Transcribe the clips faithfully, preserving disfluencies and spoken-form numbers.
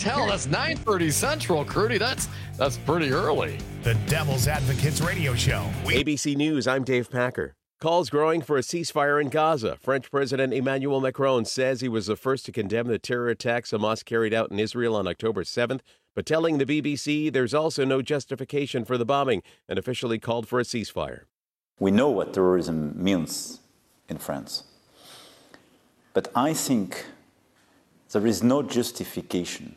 tell. That's nine thirty Central, Crudy. That's that's pretty early. The Devil's Advocates Radio Show. We- A B C News, I'm Dave Packer. Calls growing for a ceasefire in Gaza. French President Emmanuel Macron says he was the first to condemn the terror attacks Hamas carried out in Israel on October seventh, but telling the B B C there's also no justification for the bombing and officially called for a ceasefire. We know what terrorism means in France. But I think there is no justification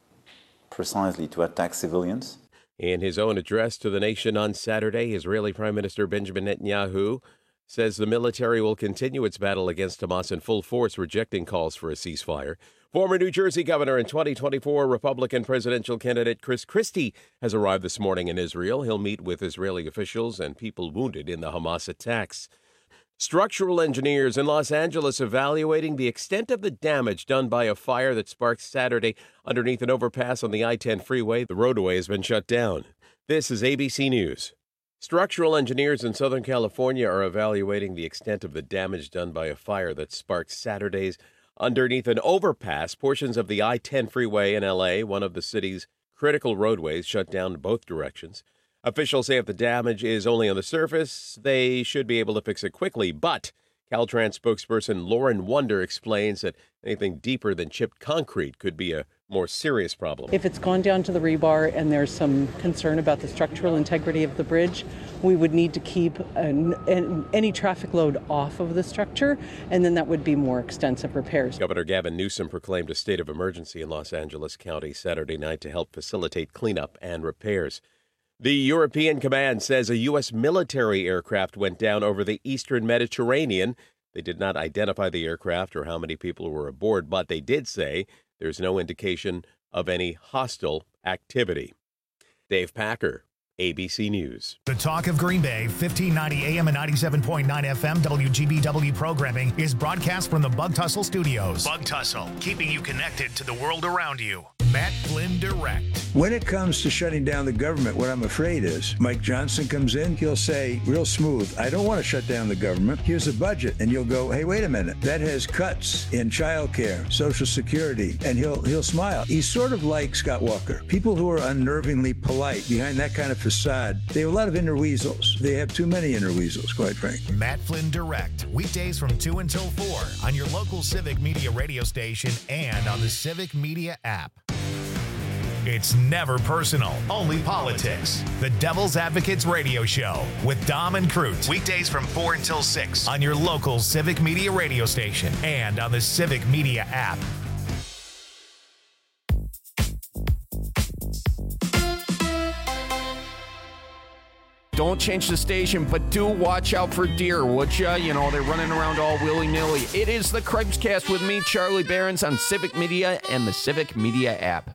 precisely to attack civilians. In his own address to the nation on Saturday, Israeli Prime Minister Benjamin Netanyahu says the military will continue its battle against Hamas in full force, rejecting calls for a ceasefire. Former New Jersey governor and twenty twenty-four Republican presidential candidate Chris Christie has arrived this morning in Israel. He'll meet with Israeli officials and people wounded in the Hamas attacks. Structural engineers in Los Angeles evaluating the extent of the damage done by a fire that sparked Saturday underneath an overpass on the I ten freeway. The roadway has been shut down. This is A B C News. Structural engineers in Southern California are evaluating the extent of the damage done by a fire that sparked Saturday's underneath an overpass. Portions of the I ten freeway in L A, one of the city's critical roadways, shut down in both directions. Officials say if the damage is only on the surface, they should be able to fix it quickly. But Caltrans spokesperson Lauren Wunder explains that anything deeper than chipped concrete could be a more serious problem. If it's gone down to the rebar and there's some concern about the structural integrity of the bridge, we would need to keep an, an, any traffic load off of the structure, and then that would be more extensive repairs. Governor Gavin Newsom proclaimed a state of emergency in Los Angeles County Saturday night to help facilitate cleanup and repairs. The European Command says a U S military aircraft went down over the eastern Mediterranean. They did not identify the aircraft or how many people were aboard, but they did say there's no indication of any hostile activity. Dave Packer, A B C News. The Talk of Green Bay, fifteen ninety A M and ninety-seven point nine F M W G B W programming is broadcast from the Bug Tussle Studios. Bug Tussle, keeping you connected to the world around you. Matt Flynn Direct. When it comes to shutting down the government, what I'm afraid is Mike Johnson comes in, he'll say real smooth, I don't want to shut down the government. Here's a budget. And you'll go, hey, wait a minute. That has cuts in childcare, Social Security, and he'll he'll smile. He's sort of like Scott Walker. People who are unnervingly polite behind that kind of facade, they have a lot of inner weasels. They have too many inner weasels, quite frankly. Matt Flynn Direct, weekdays from two until four on your local Civic Media radio station and on the Civic Media app. It's never personal, only politics. The Devil's Advocates Radio Show with Dom and Crute. Weekdays from four until six on your local Civic Media radio station and on the Civic Media app. Don't change the station, but do watch out for deer, would ya? You know, they're running around all willy-nilly. It is the Craigcast with me, Charlie Behrens, on Civic Media and the Civic Media app.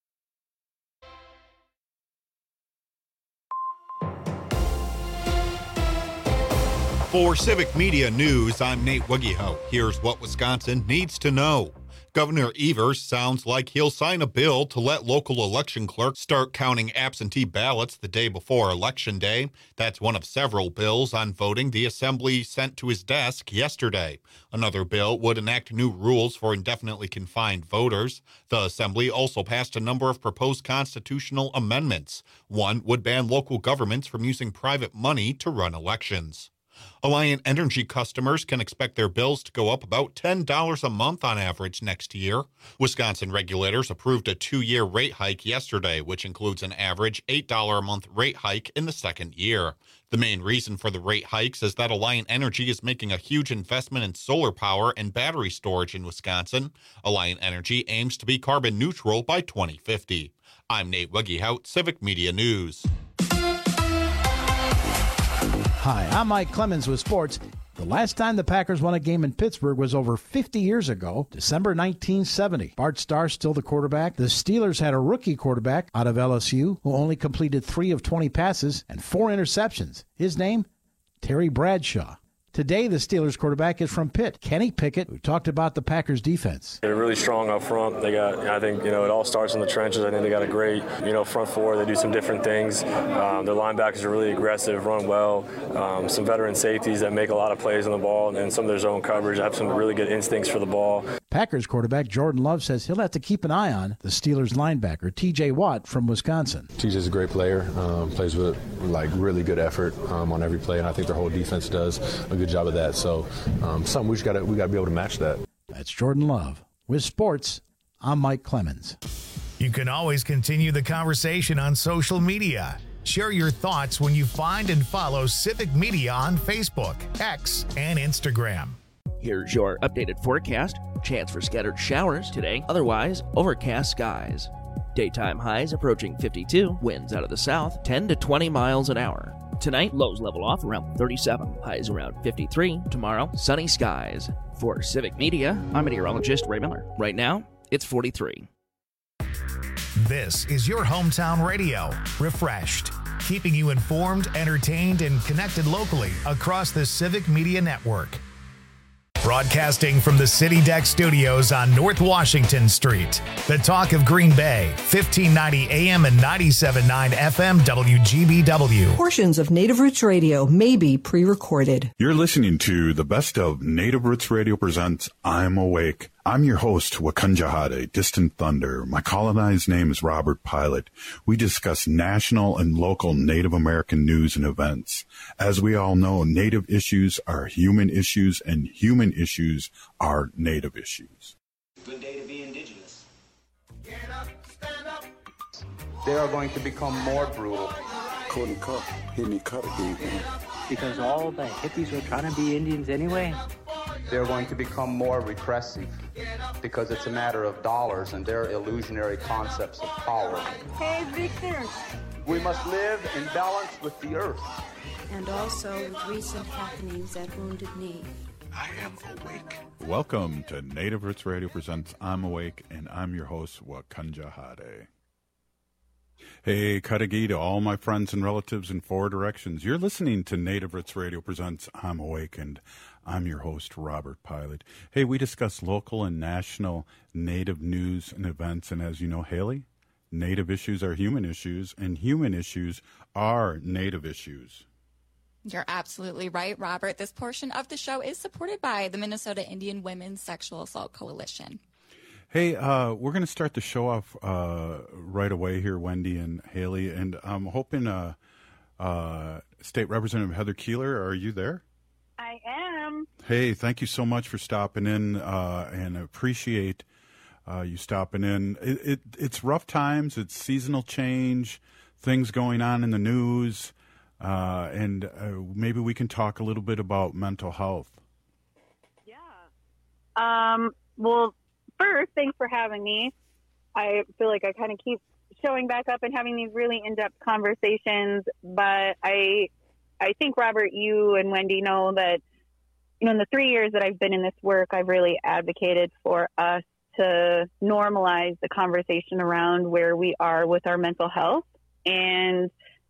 For Civic Media News, I'm Nate Wiggyhout. Here's what Wisconsin needs to know. Governor Evers sounds like he'll sign a bill to let local election clerks start counting absentee ballots the day before Election Day. That's one of several bills on voting the Assembly sent to his desk yesterday. Another bill would enact new rules for indefinitely confined voters. The Assembly also passed a number of proposed constitutional amendments. One would ban local governments from using private money to run elections. Alliant Energy customers can expect their bills to go up about ten dollars a month on average next year. Wisconsin regulators approved a two-year rate hike yesterday, which includes an average eight dollars a month rate hike in the second year. The main reason for the rate hikes is that Alliant Energy is making a huge investment in solar power and battery storage in Wisconsin. Alliant Energy aims to be carbon neutral by twenty fifty. I'm Nate Wiggyhout, Civic Media News. Hi, I'm Mike Clemens with sports. The last time the Packers won a game in Pittsburgh was over fifty years ago, December nineteen seventy. Bart Starr still the quarterback. The Steelers had a rookie quarterback out of L S U who only completed three of twenty passes and four interceptions. His name, Terry Bradshaw. Today, the Steelers quarterback is from Pitt, Kenny Pickett, who talked about the Packers' defense. They're really strong up front. They got, I think, you know, it all starts in the trenches. I think they got a great, you know, front four. They do some different things. Um, their linebackers are really aggressive, run well. Um, some veteran safeties that make a lot of plays on the ball, and some of their zone coverage have some really good instincts for the ball. Packers quarterback Jordan Love says he'll have to keep an eye on the Steelers linebacker T J Watt from Wisconsin. T J's a great player, um, plays with like really good effort um, on every play, and I think their whole defense does a good job of that. So um, something we just got to we got to be able to match that. That's Jordan Love. With sports, I'm Mike Clemens. You can always continue the conversation on social media. Share your thoughts when you find and follow Civic Media on Facebook, X, and Instagram. Here's your updated forecast. Chance for scattered showers today, otherwise overcast skies. Daytime highs approaching fifty-two, winds out of the south ten to twenty miles an hour. Tonight, lows level off around thirty-seven, highs around fifty-three. Tomorrow, sunny skies. For Civic Media, I'm meteorologist Ray Miller. Right now, it's forty-three. This is your hometown radio, Refreshed, keeping you informed, entertained, and connected locally across the Civic Media Network. Broadcasting from the City Deck Studios on North Washington Street, the talk of Green Bay, fifteen ninety A M and ninety-seven point nine F M W G B W. Portions of Native Roots Radio may be pre-recorded. You're listening to the best of Native Roots Radio presents I'm Awake. I'm your host, Wakunjahade, Distant Thunder. My colonized name is Robert Pilot. We discuss national and local Native American news and events. As we all know, Native issues are human issues, and human issues are Native issues. Good day to be indigenous. Get up, stand up. They are going to become more brutal. Couldn't cut, hit me cut again. Because all the hippies were trying to be Indians anyway. They're going to become more repressive because it's a matter of dollars and their illusionary concepts of power. Hey, Victor. We must live in balance with the earth. And also with recent happenings at Wounded Knee. I am awake. Welcome to Native Roots Radio presents I'm Awake, and I'm your host, Wakunjahade. Hey, Kadagi to all my friends and relatives in four directions. You're listening to Native Roots Radio presents I'm Awake, and I'm your host, Robert Pilot. Hey, we discuss local and national Native news and events, and as you know, Haley, Native issues are human issues, and human issues are Native issues. You're absolutely right, Robert. This portion of the show is supported by the Minnesota Indian Women's Sexual Assault Coalition. Hey, uh, we're going to start the show off uh, right away here, Wendy and Haley, and I'm hoping uh, uh, State Representative Heather Keeler, are you there? I am. Hey, thank you so much for stopping in, uh, and appreciate uh, you stopping in. It, it, it's rough times. It's seasonal change, things going on in the news, uh, and uh, maybe we can talk a little bit about mental health. Yeah. Um. Well, first, thanks for having me. I feel like I kind of keep showing back up and having these really in-depth conversations, but I I think, Robert, you and Wendy know that, you know, in the three years that I've been in this work, I've really advocated for us to normalize the conversation around where we are with our mental health. And,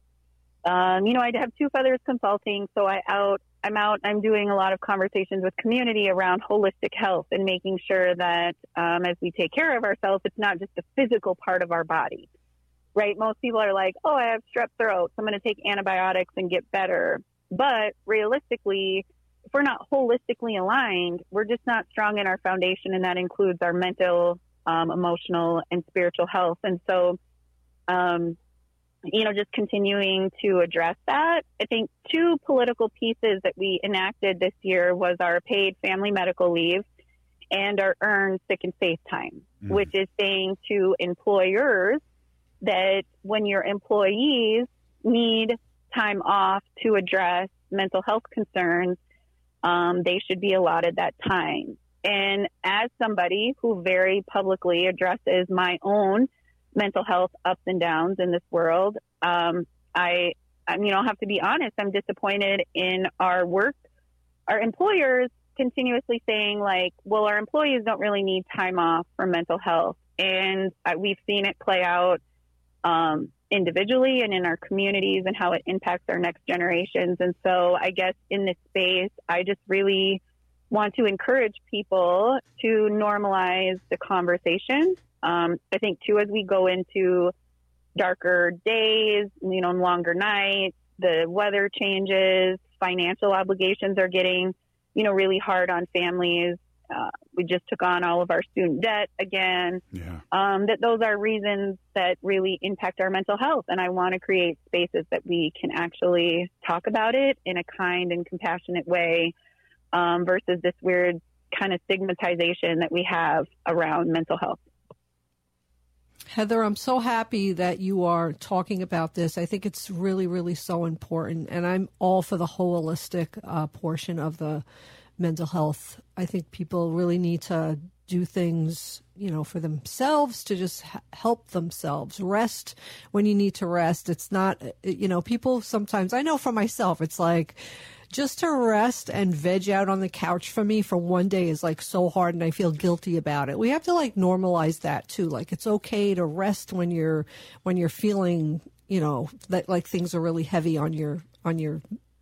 um, you know, I have Two Feathers Consulting, so I out, I'm out, I'm doing a lot of conversations with community around holistic health and making sure that um, as we take care of ourselves, it's not just a physical part of our body. Right? Most people are like, oh, I have strep throat, so I'm going to take antibiotics and get better. But realistically, if we're not holistically aligned, we're just not strong in our foundation, and that includes our mental, um, emotional, and spiritual health. And so, um, you know, just continuing to address that. I think two political pieces that we enacted this year was our paid family medical leave and our earned sick and safe time, mm. which is saying to employers that when your employees need time off to address mental health concerns, um, they should be allotted that time. And as somebody who very publicly addresses my own mental health ups and downs in this world, um, I, I, you know, have to be honest, I'm disappointed in our work. Our employers continuously saying like, well, our employees don't really need time off for mental health. And uh, we've seen it play out Um, individually and in our communities and how it impacts our next generations. And so I guess in this space, I just really want to encourage people to normalize the conversation. Um, I think too, as we go into darker days, you know, longer nights, the weather changes, financial obligations are getting, you know, really hard on families. Uh, we just took on all of our student debt again. Yeah. Um, that those are reasons that really impact our mental health. And I want to create spaces that we can actually talk about it in a kind and compassionate way um, versus this weird kind of stigmatization that we have around mental health. Heather, I'm so happy that you are talking about this. I think it's really, really so important. And I'm all for the holistic uh, portion of the mental health. I think people really need to do things, you know, for themselves, to just h- help themselves. Rest when you need to rest. It's not, you know, people sometimes, I know for myself, it's like, just to rest and veg out on the couch for me for one day is like so hard, and I feel guilty about it. We have to like normalize that too. Like it's okay to rest when you're when you're feeling, you know, that like things are really heavy on your on your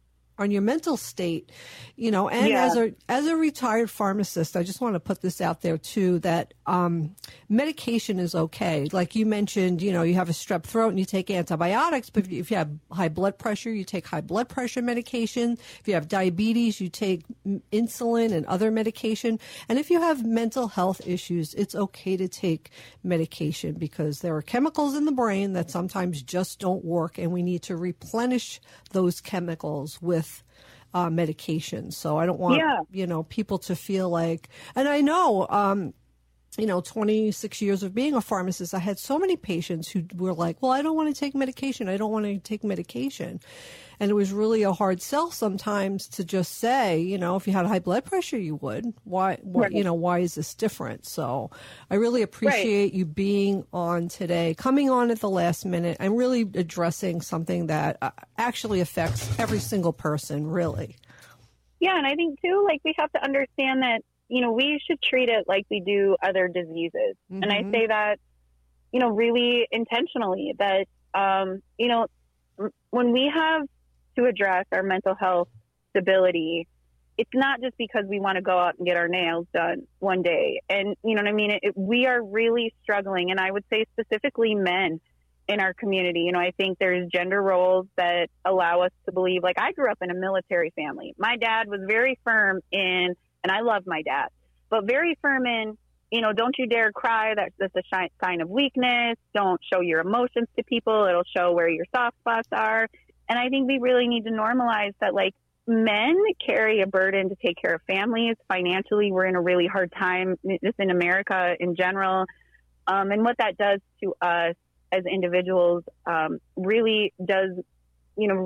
on your mental state, you know. And Yeah. as a as a retired pharmacist, I just want to put this out there too, that um, medication is okay. Like you mentioned, you know, you have a strep throat and you take antibiotics, but if you have high blood pressure, you take high blood pressure medication. If you have diabetes, you take insulin and other medication. And if you have mental health issues, it's okay to take medication, because there are chemicals in the brain that sometimes just don't work, and we need to replenish those chemicals with Uh, medication. So I don't want, Yeah. you know, people to feel like, and I know, um, you know, twenty-six years of being a pharmacist, I had so many patients who were like, well, I don't want to take medication. I don't want to take medication. And it was really a hard sell sometimes to just say, you know, if you had high blood pressure, you would. Why, why Right. you know, why is this different? So I really appreciate you being on today, coming on at the last minute, and really addressing something that uh, actually affects every single person, really. Yeah, and I think too, like we have to understand that, you know, we should treat it like we do other diseases. Mm-hmm. And I say that, you know, really intentionally, that, um, you know, when we have to address our mental health stability, it's not just because we want to go out and get our nails done one day. And, you know what I mean? It, it, we are really struggling. And I would say specifically men in our community. You know, I think there's gender roles that allow us to believe, like I grew up in a military family. My dad was very firm in, and I love my dad, but very firm in, you know, don't you dare cry. That's, that's a shi- sign of weakness. Don't show your emotions to people. It'll show where your soft spots are. And I think we really need to normalize that, like, men carry a burden to take care of families. Financially, we're in a really hard time, just in America in general. Um, and what that does to us as individuals um, really does, you know,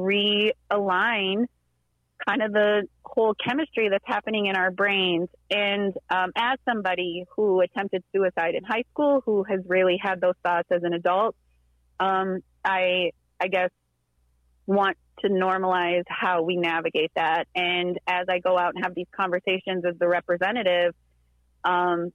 realign kind of the whole chemistry that's happening in our brains. And um, as somebody who attempted suicide in high school, who has really had those thoughts as an adult, um, I, I guess, want to normalize how we navigate that. And as I go out and have these conversations as the representative, um,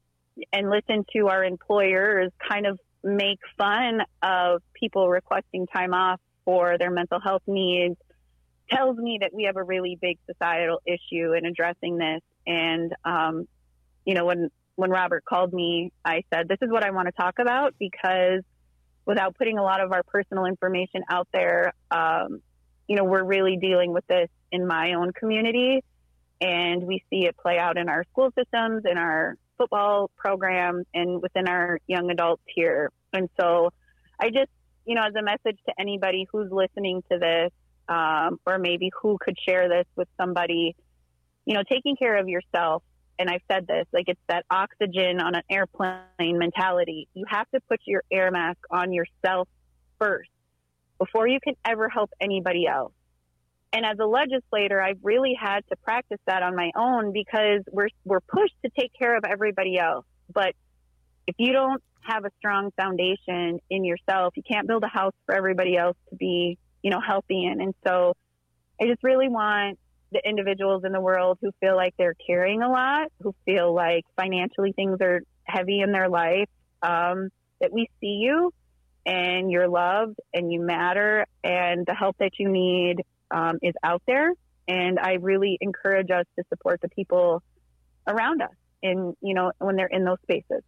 and listen to our employers kind of make fun of people requesting time off for their mental health needs, tells me that we have a really big societal issue in addressing this. And, um, you know, when, when Robert called me, I said, this is what I want to talk about, because without putting a lot of our personal information out there, um, you know, we're really dealing with this in my own community, and we see it play out in our school systems, in our football program, and within our young adults here. And so I just, you know, as a message to anybody who's listening to this, um, or maybe who could share this with somebody, you know, taking care of yourself. And I've said this, like, it's that oxygen on an airplane mentality. You have to put your air mask on yourself first before you can ever help anybody else. And as a legislator, I've really had to practice that on my own, because we're we're pushed to take care of everybody else. But if you don't have a strong foundation in yourself, you can't build a house for everybody else to be, you know, healthy in. And so I just really want the individuals in the world who feel like they're carrying a lot, who feel like financially things are heavy in their life, um, that we see you and you're loved and you matter, and the help that you need um, is out there. And I really encourage us to support the people around us in, you know, when they're in those spaces.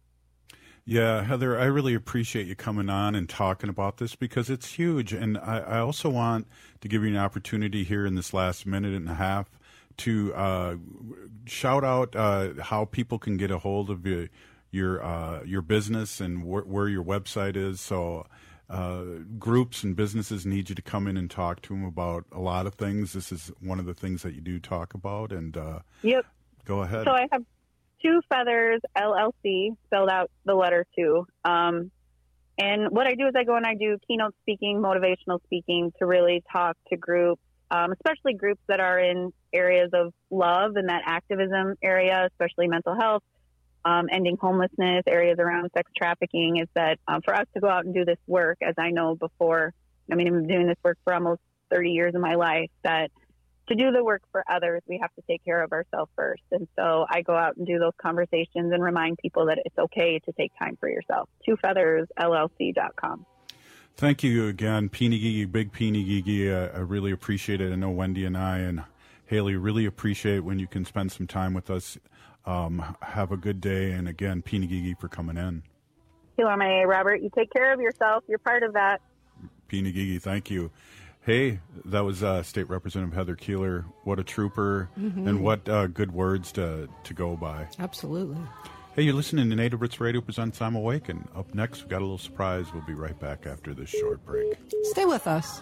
Yeah, Heather, I really appreciate you coming on and talking about this, because it's huge. And I, I also want to give you an opportunity here in this last minute and a half to uh, shout out uh, how people can get a hold of your your, uh, your business and wh- where your website is. So uh, groups and businesses need you to come in and talk to them about a lot of things. This is one of the things that you do talk about. And uh, yep. Go ahead. So I have Two Feathers L L C, spelled out the letter two. Um, and what I do is I go and I do keynote speaking, motivational speaking to really talk to groups, um, especially groups that are in areas of love and that activism area, especially mental health, um, ending homelessness, areas around sex trafficking, is that um, for us to go out and do this work, as I know before, I mean, I've been doing this work for almost thirty years of my life, that to do the work for others, we have to take care of ourselves first. And so I go out and do those conversations and remind people that it's okay to take time for yourself. two feathers L L C dot com. Thank you again, Peeny Gigi, Big Peeny Gigi. Uh, I really appreciate it. I know Wendy and I and Haley really appreciate when you can spend some time with us. Um, have a good day. And again, Peeny Gigi for coming in. You are my Robert. You take care of yourself. You're part of that. Peeny Gigi, thank you. Hey, that was uh, State Representative Heather Keeler. What a trooper, mm-hmm. and what uh, good words to to go by. Absolutely. Hey, you're listening to Native Roots Radio presents I'm Awake, and up next we've got a little surprise. We'll be right back after this short break. Stay with us.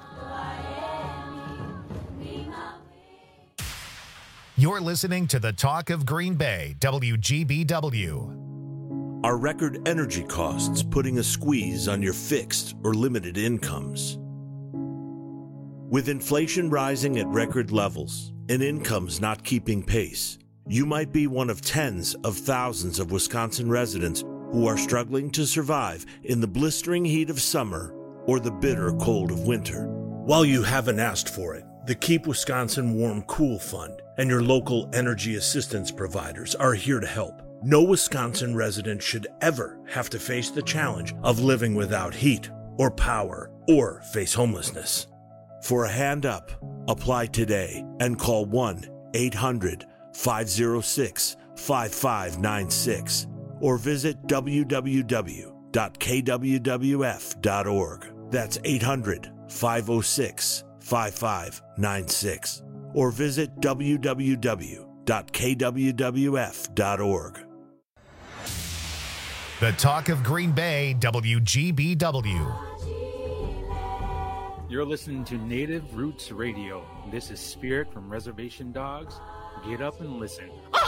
You're listening to the Talk of Green Bay, W G B W. Are record energy costs putting a squeeze on your fixed or limited incomes? With inflation rising at record levels and incomes not keeping pace, you might be one of tens of thousands of Wisconsin residents who are struggling to survive in the blistering heat of summer or the bitter cold of winter. While you haven't asked for it, the Keep Wisconsin Warm Cool Fund and your local energy assistance providers are here to help. No Wisconsin resident should ever have to face the challenge of living without heat or power or face homelessness. For a hand up, apply today and call one eight hundred five oh six five five nine six or visit w w w dot k w w f dot org. That's eight hundred five oh six five five nine six or visit w w w dot k w w f dot org. The Talk of Green Bay, W G B W. You're listening to Native Roots Radio. This is Spirit from Reservation Dogs. Get up and listen.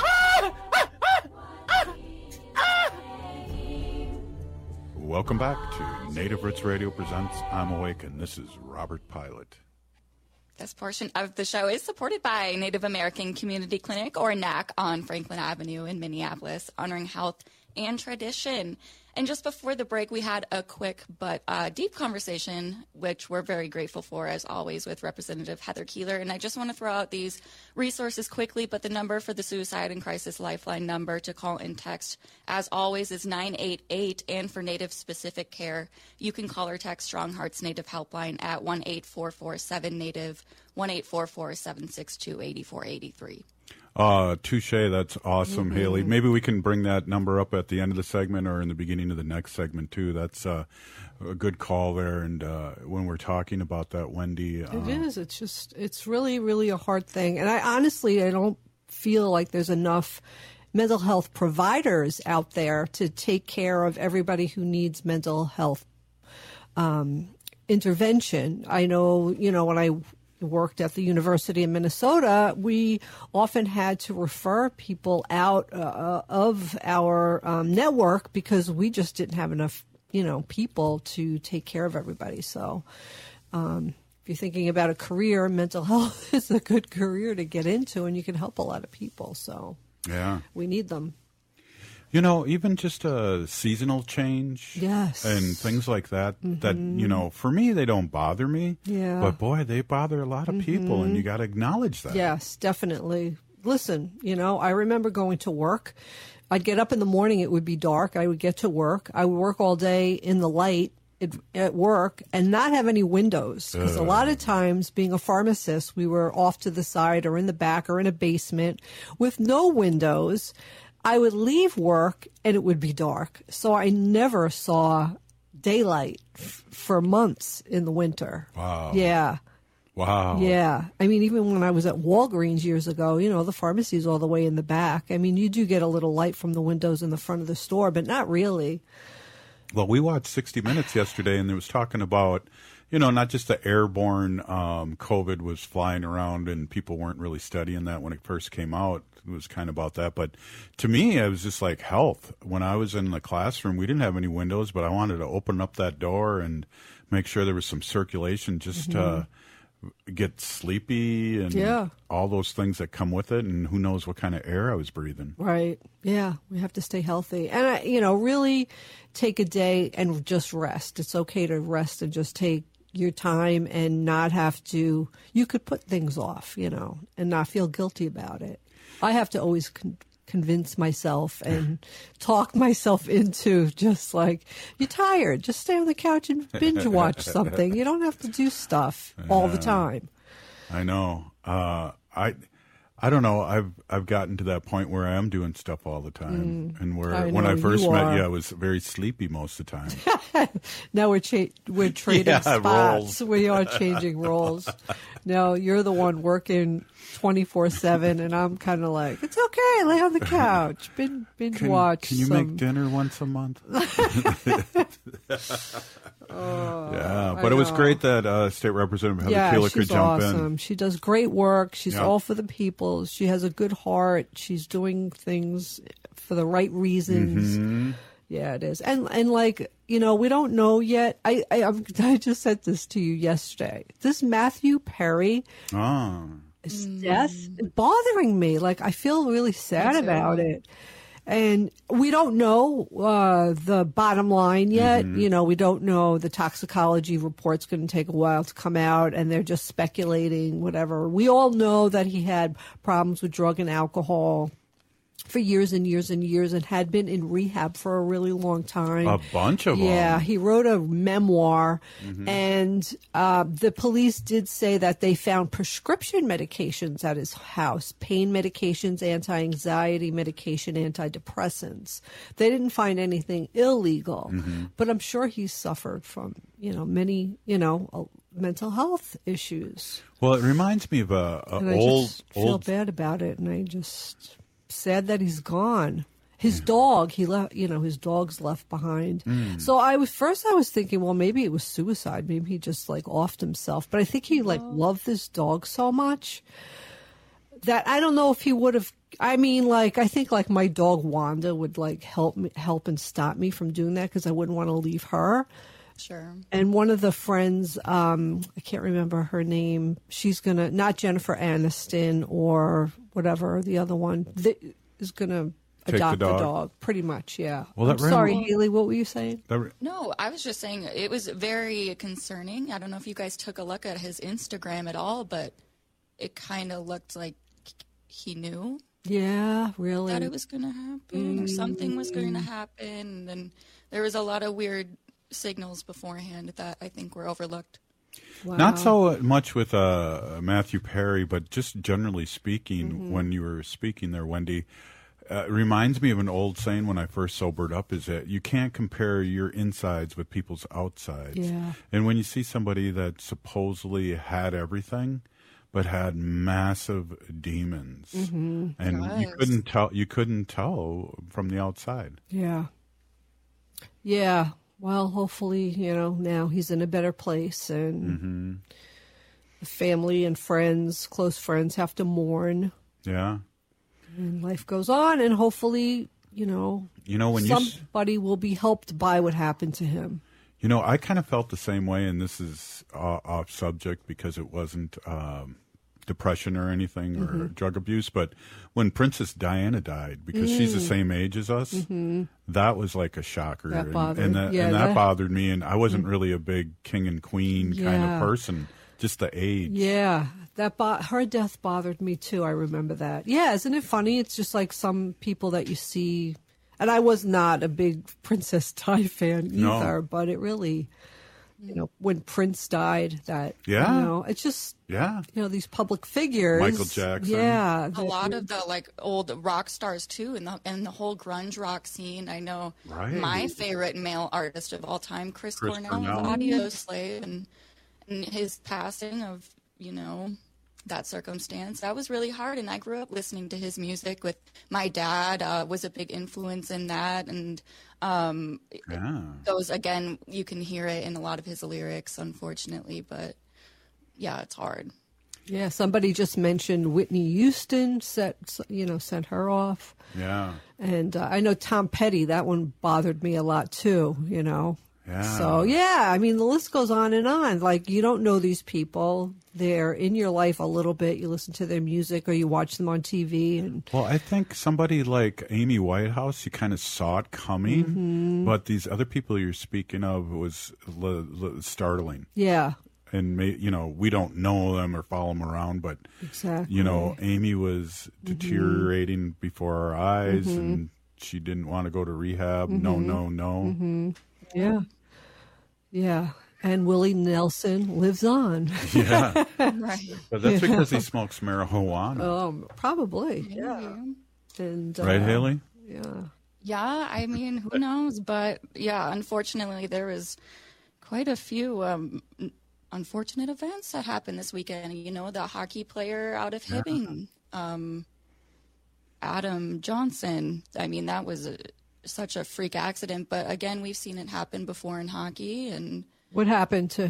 Welcome back to Native Roots Radio presents I'm Awake, and this is Robert Pilot. This portion of the show is supported by Native American Community Clinic, or N A C, on Franklin Avenue in Minneapolis, honoring health and tradition. And just before the break, we had a quick but uh, deep conversation, which we're very grateful for, as always, with Representative Heather Keeler. And I just want to throw out these resources quickly, but the number for the Suicide and Crisis Lifeline number to call and text, as always, is nine eight eight. And for Native-specific care, you can call or text Strong Hearts Native Helpline at one eight four four seven Native, one eight four four seven six two eight four eight three. Uh, touche. That's awesome, Mm-hmm. Haley. Maybe we can bring that number up at the end of the segment or in the beginning of the next segment, too. That's uh, a good call there. And uh, when we're talking about that, Wendy. Uh, it is. It's just, it's really, really a hard thing. And I honestly, I don't feel like there's enough mental health providers out there to take care of everybody who needs mental health um, intervention. I know, you know, when I worked at the University of Minnesota, we often had to refer people out uh, of our um, network because we just didn't have enough, you know, people to take care of everybody. So um, if you're thinking about a career, mental health is a good career to get into, and you can help a lot of people. So yeah, we need them. You know, even just a seasonal change, yes, and things like that, mm-hmm. that, you know, for me, they don't bother me. Yeah. But, boy, they bother a lot of mm-hmm. people, and you got to acknowledge that. Yes, definitely. Listen, you know, I remember going to work. I'd get up in the morning. It would be dark. I would get to work. I would work all day in the light at work and not have any windows. Because uh. a lot of times, being a pharmacist, we were off to the side or in the back or in a basement with no windows. I would leave work and it would be dark. So I never saw daylight f- for months in the winter. Wow. Yeah. Wow. Yeah. I mean, even when I was at Walgreens years ago, you know, the pharmacy's all the way in the back. I mean, you do get a little light from the windows in the front of the store, but not really. Well, we watched sixty minutes yesterday, and it was talking about, you know, not just the airborne um, COVID was flying around and people weren't really studying that when it first came out. It was kind of about that. But to me, it was just like health. When I was in the classroom, we didn't have any windows, but I wanted to open up that door and make sure there was some circulation just Mm-hmm. to get sleepy and Yeah. all those things that come with it. And who knows what kind of air I was breathing. Right. Yeah. We have to stay healthy. And, I, you know, really take a day and just rest. It's okay to rest and just take your time and not have to, you could put things off, you know, and not feel guilty about it. I have to always con- convince myself and talk myself into just like, you're tired, just stay on the couch and binge watch something. You don't have to do stuff all the Yeah. time. I know. Uh, I, I don't know. I've I've gotten to that point where I am doing stuff all the time, Mm, and where I when know, I first you met are. you, I was very sleepy most of the time. Now we're cha- we're trading Yeah, spots. roles. We are changing roles. No, you're the one working twenty-four seven, and I'm kind of like, it's okay, lay on the couch, binge, binge Can, watch. can you some... make dinner once a month? Oh, yeah, I but it was know. great that uh, State Representative Heather Yeah, Keeler she's could jump awesome. in. She does great work. She's Yeah. all for the people. She has a good heart. She's doing things for the right reasons. Mhm. Yeah, it is. And and like, you know, we don't know yet. I I, I'm, I just said this to you yesterday. This Matthew Perry Ah. death bothering me. Like, I feel really sad Me too. about it. And we don't know uh, the bottom line yet. Mm-hmm. You know, we don't know. The toxicology report's going to take a while to come out, and they're just speculating, whatever. We all know that he had problems with drug and alcohol for years and years and years and had been in rehab for a really long time. A bunch of Yeah, them. he wrote a memoir, Mhm. and uh, the police did say that they found prescription medications at his house, pain medications, anti-anxiety medication, antidepressants. They didn't find anything illegal, Mhm. but I'm sure he suffered from, you know, many, you know, uh, mental health issues. Well, it reminds me of a, a And I old just feel old bad about it, and I just sad that he's gone. His dog, he left, you know, his dog's left behind. Mm. So I was first, I was thinking, well, maybe it was suicide. Maybe he just like offed himself. But I think he like loved this dog so much that I don't know if he would have. I mean, like I think like my dog Wanda would like help me, help and stop me from doing that because I wouldn't want to leave her. Sure. And one of the friends, um, I can't remember her name. She's gonna not Jennifer Aniston or whatever the other one th- is gonna Take the adopt the dog. dog. Pretty much, yeah. Well, I'm that ran- sorry, Haley. What were you saying? That re- No, I was just saying it was very concerning. I don't know if you guys took a look at his Instagram at all, but it kind of looked like he knew Yeah, really. that it was going to happen or something was going to Mm. happen. And then there was a lot of weird signals beforehand that I think were overlooked. Not so much with uh, Matthew Perry, but just generally speaking, Mm-hmm. when you were speaking there, Wendy, uh, it reminds me of an old saying when I first sobered up is that you can't compare your insides with people's outsides. Yeah. And when you see somebody that supposedly had everything, but had massive demons, Mhm. and you Yes. couldn't tell, you couldn't tell from the outside. Yeah. Yeah. Well, hopefully, you know, now he's in a better place, and hmm the family and friends, close friends, have to mourn. Yeah. And life goes on, and hopefully, you know, You know, when you s- somebody will be helped by what happened to him. You know, I kind of felt the same way, and this is uh, off subject because it wasn't um, depression or anything or Mhm. drug abuse, but when Princess Diana died, because she's the Mm. same age as us, Mhm. that was like a shocker. That and, bothered- and that, yeah, and that that- bothered me, and I wasn't Mm. really a big king and queen kind Yeah. of person, just the age. Yeah, that bo- her death bothered me too. I remember that. Yeah, isn't it funny? It's just like some people that you see, and I was not a big Princess Di fan No. either, but it really, you know, when Prince died, that, Yeah. you know, it's just, Yeah. you know, these public figures. Michael Jackson. Yeah. A that- lot of the like old rock stars too, and the and the whole grunge rock scene. I know Right. my favorite male artist of all time, Chris, Chris Cornell, Cornell. of Audio Slave, and and his passing of you know, that circumstance. That was really hard. And I grew up listening to his music with my dad, uh, was a big influence in that. And um, yeah. those, again, you can hear it in a lot of his lyrics, unfortunately. But yeah, it's hard. Yeah, somebody just mentioned Whitney Houston set, you know, sent her off. Yeah. And uh, I know Tom Petty, that one bothered me a lot too, you know. Yeah. So, yeah, I mean, the list goes on and on. Like, you don't know these people. They're in your life a little bit. You listen to their music or you watch them on T V. And well, I think somebody like Amy Whitehouse, you kind of saw it coming. Mm-hmm. But these other people you're speaking of was l- l- startling. Yeah. And, may, you know, we don't know them or follow them around, but, exactly. you know, Amy was deteriorating mm-hmm. before our eyes, mm-hmm. and she didn't want to go to rehab. Mm-hmm. No, no, no. Mm-hmm. Yeah. Yeah. And Willie Nelson lives on. Yeah. Right. But that's Yeah. because he smokes marijuana. Um, probably. Yeah. And, right, uh, Haley? Yeah. Yeah, I mean, who knows? But yeah, unfortunately, there was quite a few um, unfortunate events that happened this weekend. You know, the hockey player out of Hibbing, um, Adam Johnson. I mean, that was a, such a freak accident. But again, we've seen it happen before in hockey. And what happened to?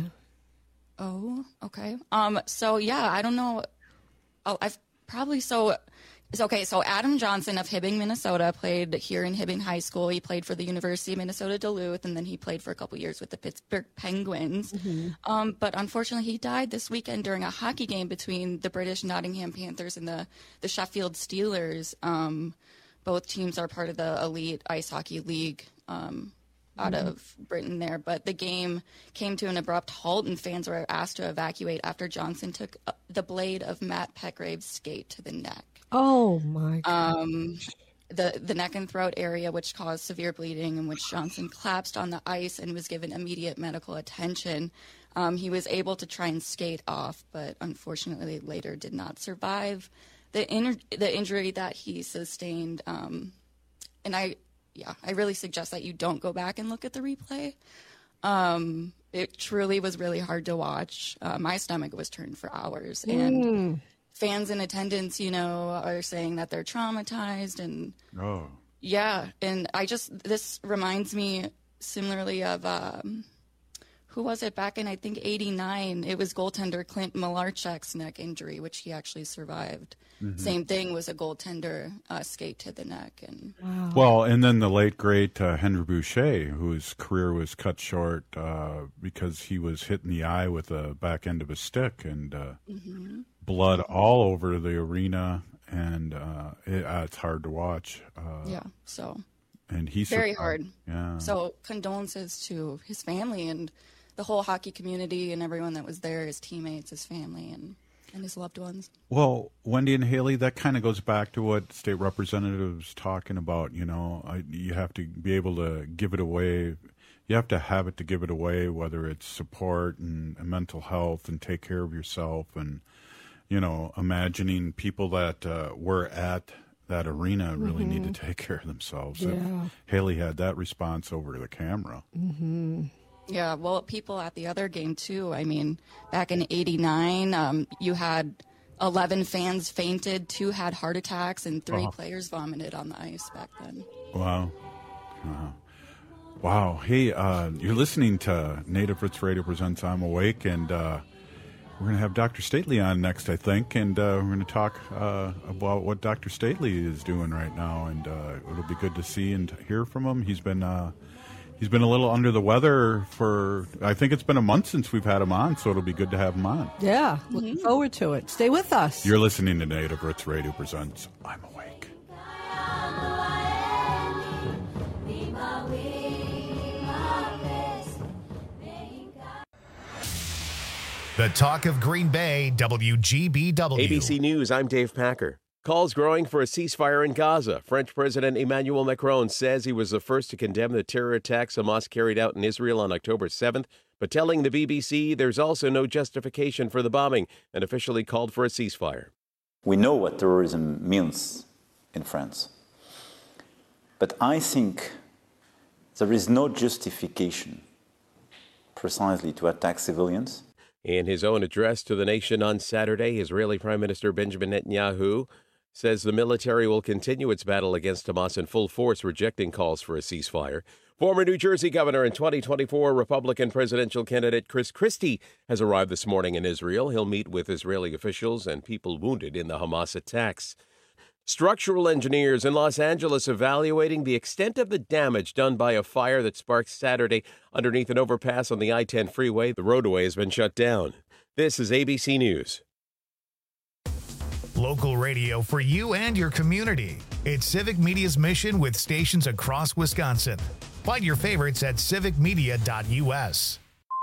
Oh, okay. Um. So yeah, I don't know. Oh, I've probably so. It's okay. So Adam Johnson of Hibbing, Minnesota, played here in Hibbing High School. He played for the University of Minnesota Duluth, and then he played for a couple years with the Pittsburgh Penguins. Mm-hmm. Um, but unfortunately, he died this weekend during a hockey game between the British Nottingham Panthers and the, the Sheffield Steelers. Um, both teams are part of the Elite Ice Hockey League um, out mm-hmm. of Britain there. But the game came to an abrupt halt, and fans were asked to evacuate after Johnson took the blade of Matt Petgrave's skate to the neck. Oh, my God. Um, the, the neck and throat area, which caused severe bleeding, in which Johnson collapsed on the ice and was given immediate medical attention. Um, he was able to try and skate off, but unfortunately later did not survive the, in- the injury that he sustained. Um, and I, yeah, I really suggest that you don't go back and look at the replay. Um, it truly was really hard to watch. Uh, my stomach was turned for hours. And Mm. fans in attendance, you know, are saying that they're traumatized. And oh, yeah. And I just, this reminds me similarly of, um, who was it back in, I think, eighty-nine? It was goaltender Clint Malarchuk's neck injury, which he actually survived. Mm-hmm. Same thing, was a goaltender uh, skate to the neck. And wow. Well, and then the late, great uh, Henry Boucher, whose career was cut short uh, because he was hit in the eye with the back end of a stick, and uh, mm-hmm. blood all over the arena, and uh, it, uh, it's hard to watch. Uh, yeah, so and he's very survived. hard. Yeah. So condolences to his family and the whole hockey community and everyone that was there, his teammates, his family, and, and his loved ones. Well, Wendy and Haley, that kind of goes back to what State Representative was talking about. You know, I, you have to be able to give it away. You have to have it to give it away, whether it's support and, and mental health and take care of yourself. And, you know, imagining people that uh, were at that arena really Mm-hmm. need to take care of themselves. Yeah. And Haley had that response over the camera. Mm-hmm. Yeah, well, people at the other game, too. I mean, back in eighty-nine, um, you had eleven fans fainted, two had heart attacks, and three Oh. players vomited on the ice back then. Wow. Wow. Wow. Hey, uh, you're listening to Native Roots Radio Presents I'm Awake, and uh, we're going to have Doctor Stately on next, I think, and uh, we're going to talk uh, about what Doctor Stately is doing right now, and uh, it'll be good to see and hear from him. He's been uh, he's been a little under the weather for, I think it's been a month since we've had him on, so it'll be good to have him on. Yeah, looking forward to it. Stay with us. You're listening to Native Roots Radio Presents I'm Awake. The talk of Green Bay, W G B W. A B C News, I'm Dave Packer. Calls growing for a ceasefire in Gaza. French President Emmanuel Macron says he was the first to condemn the terror attacks Hamas carried out in Israel on October seventh, but telling the B B C there's also no justification for the bombing and officially called for a ceasefire. We know what terrorism means in France. But I think there is no justification precisely to attack civilians. In his own address to the nation on Saturday, Israeli Prime Minister Benjamin Netanyahu says the military will continue its battle against Hamas in full force, rejecting calls for a ceasefire. Former New Jersey governor and twenty twenty-four Republican presidential candidate Chris Christie has arrived this morning in Israel. He'll meet with Israeli officials and people wounded in the Hamas attacks. Structural engineers in Los Angeles evaluating the extent of the damage done by a fire that sparked Saturday underneath an overpass on the I ten freeway. The roadway has been shut down. This is A B C News. Local radio for you and your community. It's Civic Media's mission with stations across Wisconsin. Find your favorites at civic media dot U S.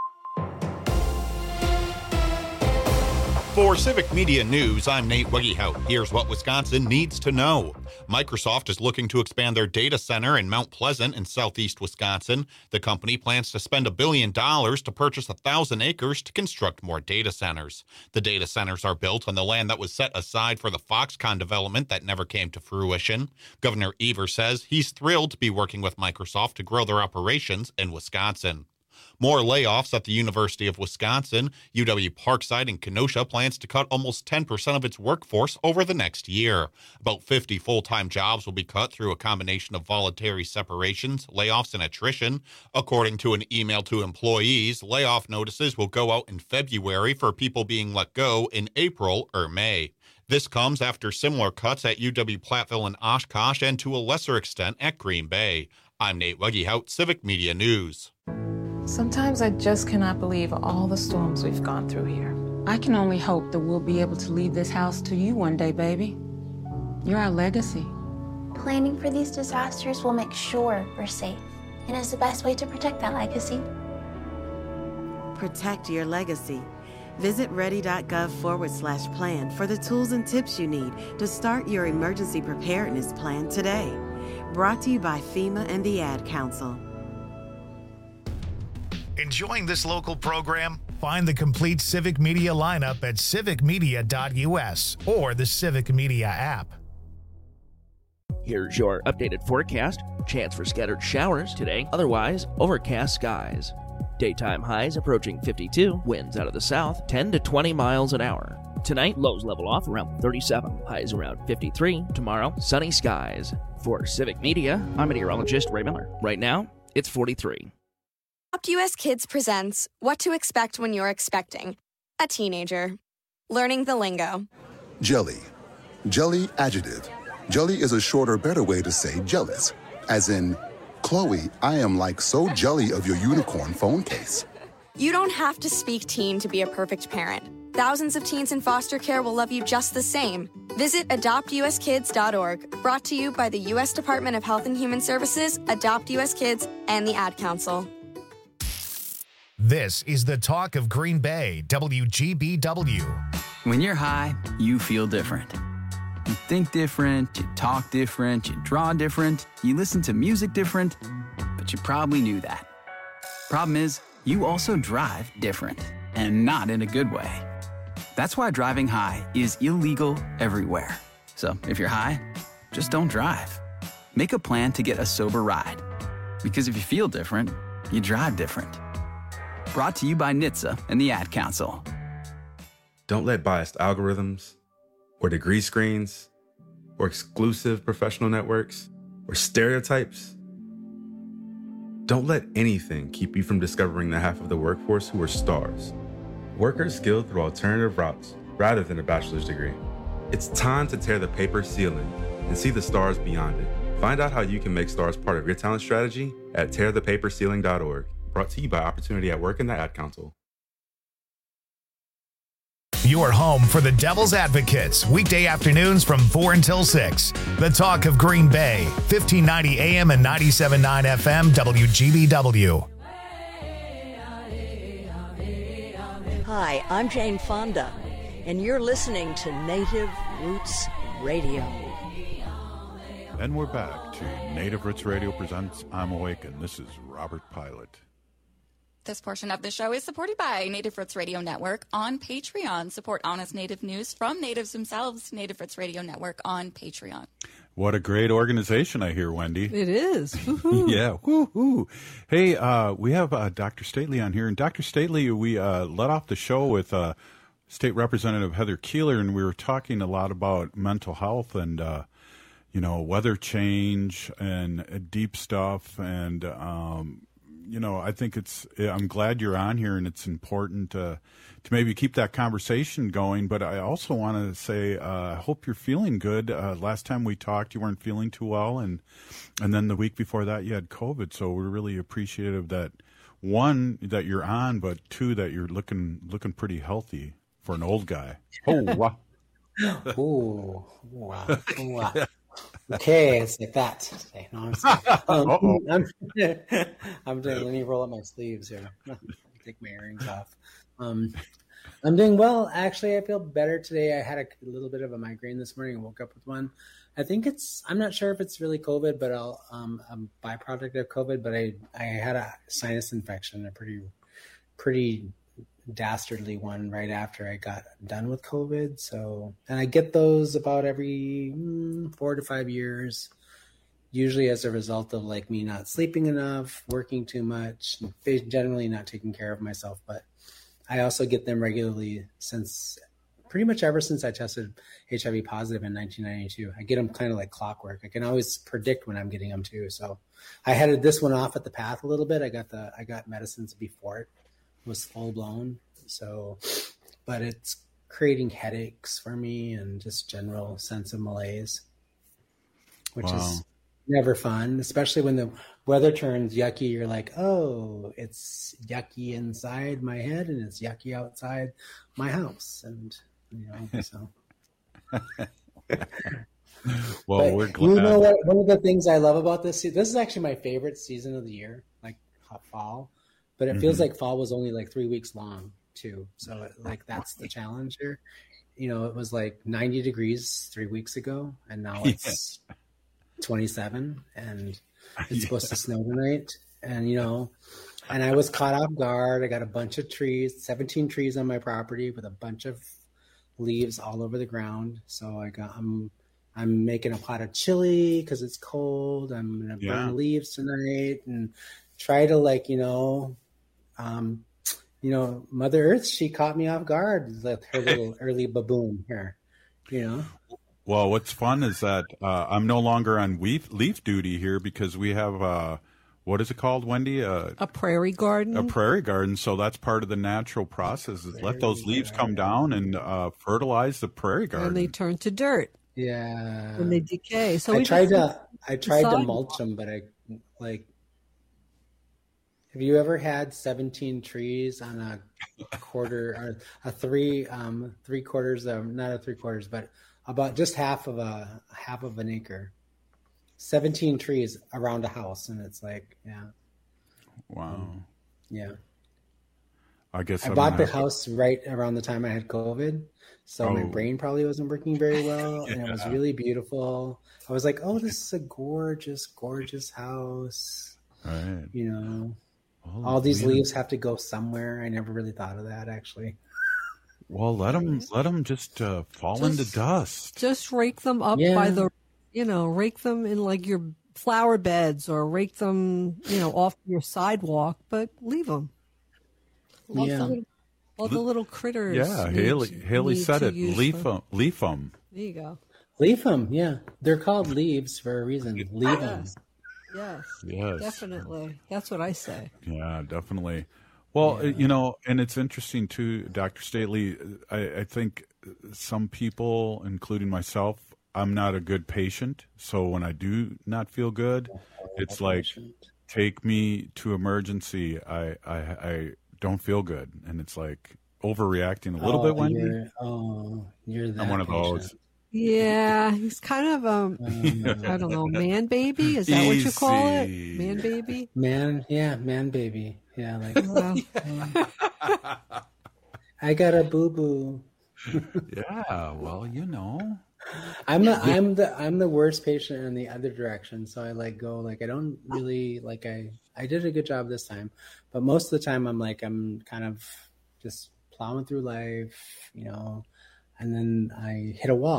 For Civic Media News, I'm Nate Wegehout. Here's what Wisconsin needs to know. Microsoft is looking to expand their data center in Mount Pleasant in southeast Wisconsin. The company plans to spend a billion dollars to purchase a thousand acres to construct more data centers. The data centers are built on the land that was set aside for the Foxconn development that never came to fruition. Governor Evers says he's thrilled to be working with Microsoft to grow their operations in Wisconsin. More layoffs at the University of Wisconsin. U W-Parkside in Kenosha plans to cut almost ten percent of its workforce over the next year. About fifty full-time jobs will be cut through a combination of voluntary separations, layoffs, and attrition. According to an email to employees, layoff notices will go out in February for people being let go in April or May. This comes after similar cuts at U W-Platteville and Oshkosh and to a lesser extent at Green Bay. I'm Nate Wegehout, Civic Media News. Sometimes I just cannot believe all the storms we've gone through here. I can only hope that we'll be able to leave this house to you one day, baby. You're our legacy. Planning for these disasters will make sure we're safe, and is the best way to protect that legacy. Protect your legacy. Visit ready.gov forward slash plan for the tools and tips you need to start your emergency preparedness plan today. Brought to you by FEMA and the Ad Council. Enjoying this local program? Find the complete Civic Media lineup at civic media dot U S or the Civic Media app. Here's your updated forecast. Chance for scattered showers today, otherwise overcast skies. Daytime highs approaching fifty-two, winds out of the south ten to twenty miles an hour. Tonight, lows level off around thirty-seven, highs around fifty-three. Tomorrow, sunny skies. For Civic Media, I'm meteorologist Ray Miller. Right now, it's forty-three. Adopt U S Kids presents What to Expect When You're Expecting a Teenager. Learning the lingo. Jelly. Jelly adjective. Jelly is a shorter, better way to say jealous. As in, Chloe, I am like so jelly of your unicorn phone case. You don't have to speak teen to be a perfect parent. Thousands of teens in foster care will love you just the same. Visit adopt u s kids dot org. Brought to you by the U S Department of Health and Human Services, Adopt U S Kids, and the Ad Council. This is the talk of Green Bay, W G B W. When you're high, you feel different. You think different, you talk different, you draw different, you listen to music different, but you probably knew that. Problem is, you also drive different, and not in a good way. That's why driving high is illegal everywhere. So if you're high, just don't drive. Make a plan to get a sober ride. Because if you feel different, you drive different. Brought to you by N H T S A and the Ad Council. Don't let biased algorithms, or degree screens, or exclusive professional networks, or stereotypes. Don't let anything keep you from discovering the half of the workforce who are stars. Workers skilled through alternative routes rather than a bachelor's degree. It's time to tear the paper ceiling and see the stars beyond it. Find out how you can make stars part of your talent strategy at tear the paper ceiling dot org. Brought to you by Opportunity at Work and the Ad Council. Your home for the Devil's Advocates, weekday afternoons from four until six. The talk of Green Bay, fifteen ninety A M and ninety-seven point nine F M, W G B W. Hi, I'm Jane Fonda, and you're listening to Native Roots Radio. And we're back to Native Roots Radio presents I'm Awake, and this is Robert Pilot. This portion of the show is supported by Native Roots Radio Network on Patreon. Support honest Native news from natives themselves. Native Roots Radio Network on Patreon. What a great organization, I hear, Wendy. It is. Woo-hoo. Yeah. Woo-hoo. Hey, uh, we have uh, Doctor Stately on here. And Doctor Stately, we uh, let off the show with uh, State Representative Heather Keeler, and we were talking a lot about mental health and, uh, you know, weather change and uh, deep stuff. And, um, you know, I think it's, I'm glad you're on here, and it's important uh, to maybe keep that conversation going. But I also want to say, uh, I hope you're feeling good. Uh, last time we talked, you weren't feeling too well. And, and then the week before that, you had COVID. So we're really appreciative that, one, that you're on, but two, that you're looking, looking pretty healthy for an old guy. Oh, wow. Ooh, wow. Wow. Okay, it's like that. Okay, no, I'm, sorry. um, I'm, I'm doing, let me roll up my sleeves here. Take my earrings off. Um, I'm doing well. Actually, I feel better today. I had a little bit of a migraine this morning and woke up with one. I think it's, I'm not sure if it's really COVID, but I'll, um, a byproduct of COVID, but I, I had a sinus infection, a pretty, pretty dastardly one right after I got done with COVID. So, and I get those about every mm, four to five years, usually as a result of like me not sleeping enough, working too much, generally not taking care of myself. But I also get them regularly since pretty much ever since I tested H I V positive in nineteen ninety-two. I get them kind of like clockwork. I can always predict when I'm getting them too. So I headed this one off at the path a little bit. I got the, I got medicines before it was full blown. So, but it's creating headaches for me and just general sense of malaise, which wow. is never fun, especially when the weather turns yucky. You're like, oh, it's yucky inside my head and it's yucky outside my house. And, you know, so. Well, but we're glad. You know what? One of the things I love about this, this is actually my favorite season of the year, like hot fall. But it feels mm-hmm. like fall was only like three weeks long too. So it, like, that's the challenge here. You know, it was like ninety degrees three weeks ago and now it's yeah. twenty-seven and it's yeah. supposed to snow tonight. And, you know, and I was caught off guard. I got a bunch of trees, seventeen trees on my property with a bunch of leaves all over the ground. So I got, I'm, I'm making a pot of chili cause it's cold. I'm going to burn yeah. leaves tonight and try to like, you know, Um, you know, Mother Earth, she caught me off guard with her little early baboon here, you know? Well, what's fun is that uh, I'm no longer on leaf, leaf duty here because we have, uh, what is it called, Wendy? Uh, a prairie garden. A prairie garden. So that's part of the natural process is let those leaves come down and uh, fertilize the prairie garden. And they turn to dirt. Yeah. And they decay. So I tried to, I tried to mulch them, but I like, have you ever had seventeen trees on a quarter or a three, um, three quarters of, not a three quarters, but about just half of a half of an acre, seventeen trees around a house. And it's like, yeah. Wow. Um, yeah. I guess I I'm bought the house to... right around the time I had COVID. So oh. my brain probably wasn't working very well. yeah. And it was really beautiful. I was like, oh, this is a gorgeous, gorgeous house. Right. You know, well, all these man. leaves have to go somewhere. I never really thought of that, actually. Well, let them let them just uh, fall just, into dust. Just rake them up yeah. by the, you know, rake them in like your flower beds or rake them, you know, off your sidewalk, but leave them. All yeah. the little, all the little critters. Yeah, Haley need, Haley need said it. Leaf them. Leaf them. There you go. Leaf them. Yeah, they're called leaves for a reason. Leave them. Yes. Yes. Definitely. That's what I say. Yeah, definitely. Well, yeah. you know, and it's interesting too, Doctor Stately. I, I think some people, including myself, I'm not a good patient. So when I do not feel good, it's like, take me to emergency. I, I, I don't feel good, and it's like overreacting a little oh, bit. Wendy, you're, oh, you're that I'm one of patient. those. Yeah, he's kind of um, I don't know, man baby. Is that Easy. What you call it? Man baby. Man, yeah, man baby. Yeah, like uh, uh, I got a boo boo. Yeah, well, you know, I'm the I'm the I'm the worst patient in the other direction. So I like go like I don't really like I I did a good job this time, but most of the time I'm like I'm kind of just plowing through life, you know. And then I hit a wall.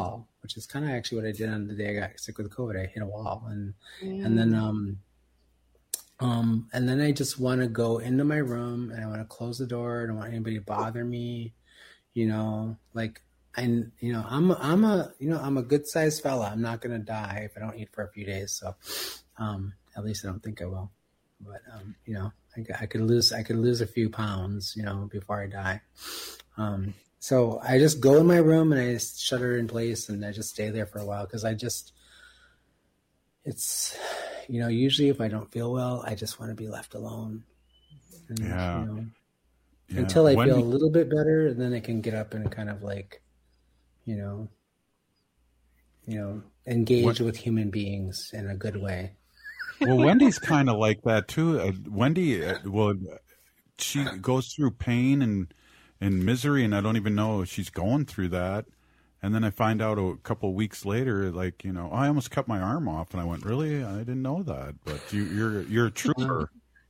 which is kind of actually what I did on the day I got sick with COVID. I hit a wall, and Mm. and then um um and then I just want to go into my room and I want to close the door. I don't want anybody to bother me, you know, like. And, you know, I'm, I'm a, you know, I'm a good sized fella. I'm not going to die if I don't eat for a few days. So, um, at least I don't think I will, but, um, you know, I, I could lose, I could lose a few pounds, you know, before I die. Um, so I just go in my room and I just shut her in place and I just stay there for a while. Cause I just, it's, you know, usually if I don't feel well, I just want to be left alone. And, Yeah. you know, Yeah. until I When feel we- a little bit better, and then I can get up and kind of like, you know, you know, engage What- with human beings in a good way. Well, Wendy's kind of like that too. Uh, Wendy, uh, well, she goes through pain and and misery, and I don't even know she's going through that. And then I find out a couple of weeks later, like, you know, I almost cut my arm off, and I went, really? I didn't know that. But you, you're you're a trooper,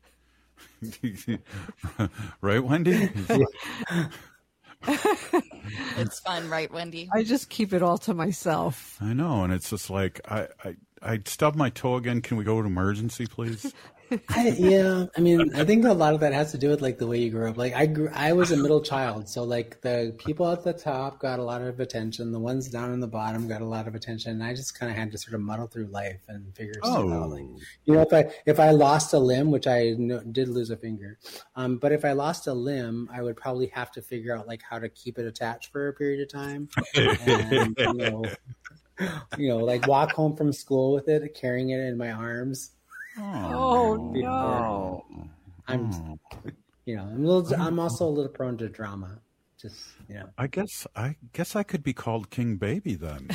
right, Wendy? It's fun, right, Wendy? I just keep it all to myself. I know, and it's just like I, I I stubbed my toe again. Can we go to emergency, please? I, yeah, I mean, I think a lot of that has to do with like the way you grew up. Like I grew, I was a middle child, so like the people at the top got a lot of attention, the ones down in the bottom got a lot of attention, and I just kind of had to sort of muddle through life and figure stuff out. Like, you know, if I if I lost a limb, which I no, did lose a finger, um, but if I lost a limb, I would probably have to figure out like how to keep it attached for a period of time, and you know, you know, like walk home from school with it, carrying it in my arms. Oh, no. I'm, you know, I'm a little, I'm also a little prone to drama. Just, you know. I guess I guess I could be called King Baby then.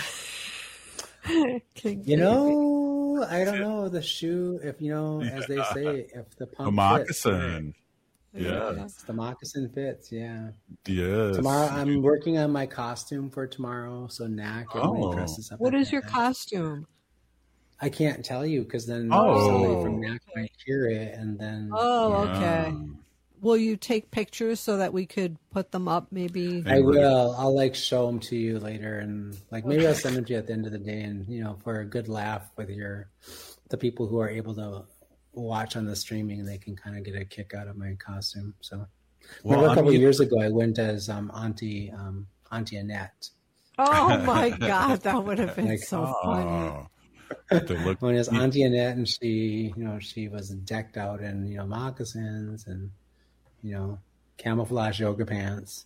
King You know, I don't know the shoe. If you know, as they say, if the pump A moccasin. fits, Yeah. yes, the moccasin fits. Yeah. Yes. Tomorrow, I'm working on my costume for tomorrow. So Knack everybody Oh. dresses up. What like is your that. costume? I can't tell you because then Oh. somebody from Knack might hear it, and then Oh, okay. Will you take pictures so that we could put them up maybe? I will. I'll like show them to you later, and like maybe I'll send them to you at the end of the day, and you know, for a good laugh with your the people who are able to watch on the streaming, they can kind of get a kick out of my costume. So, Well, remember a I'm couple of either- years ago, I went as um, Auntie um, Auntie Annette. Oh my God, that would have been Like, so funny. Oh. They look, When it was Auntie Annette, and she, you know, she was decked out in you know moccasins and you know camouflage yoga pants.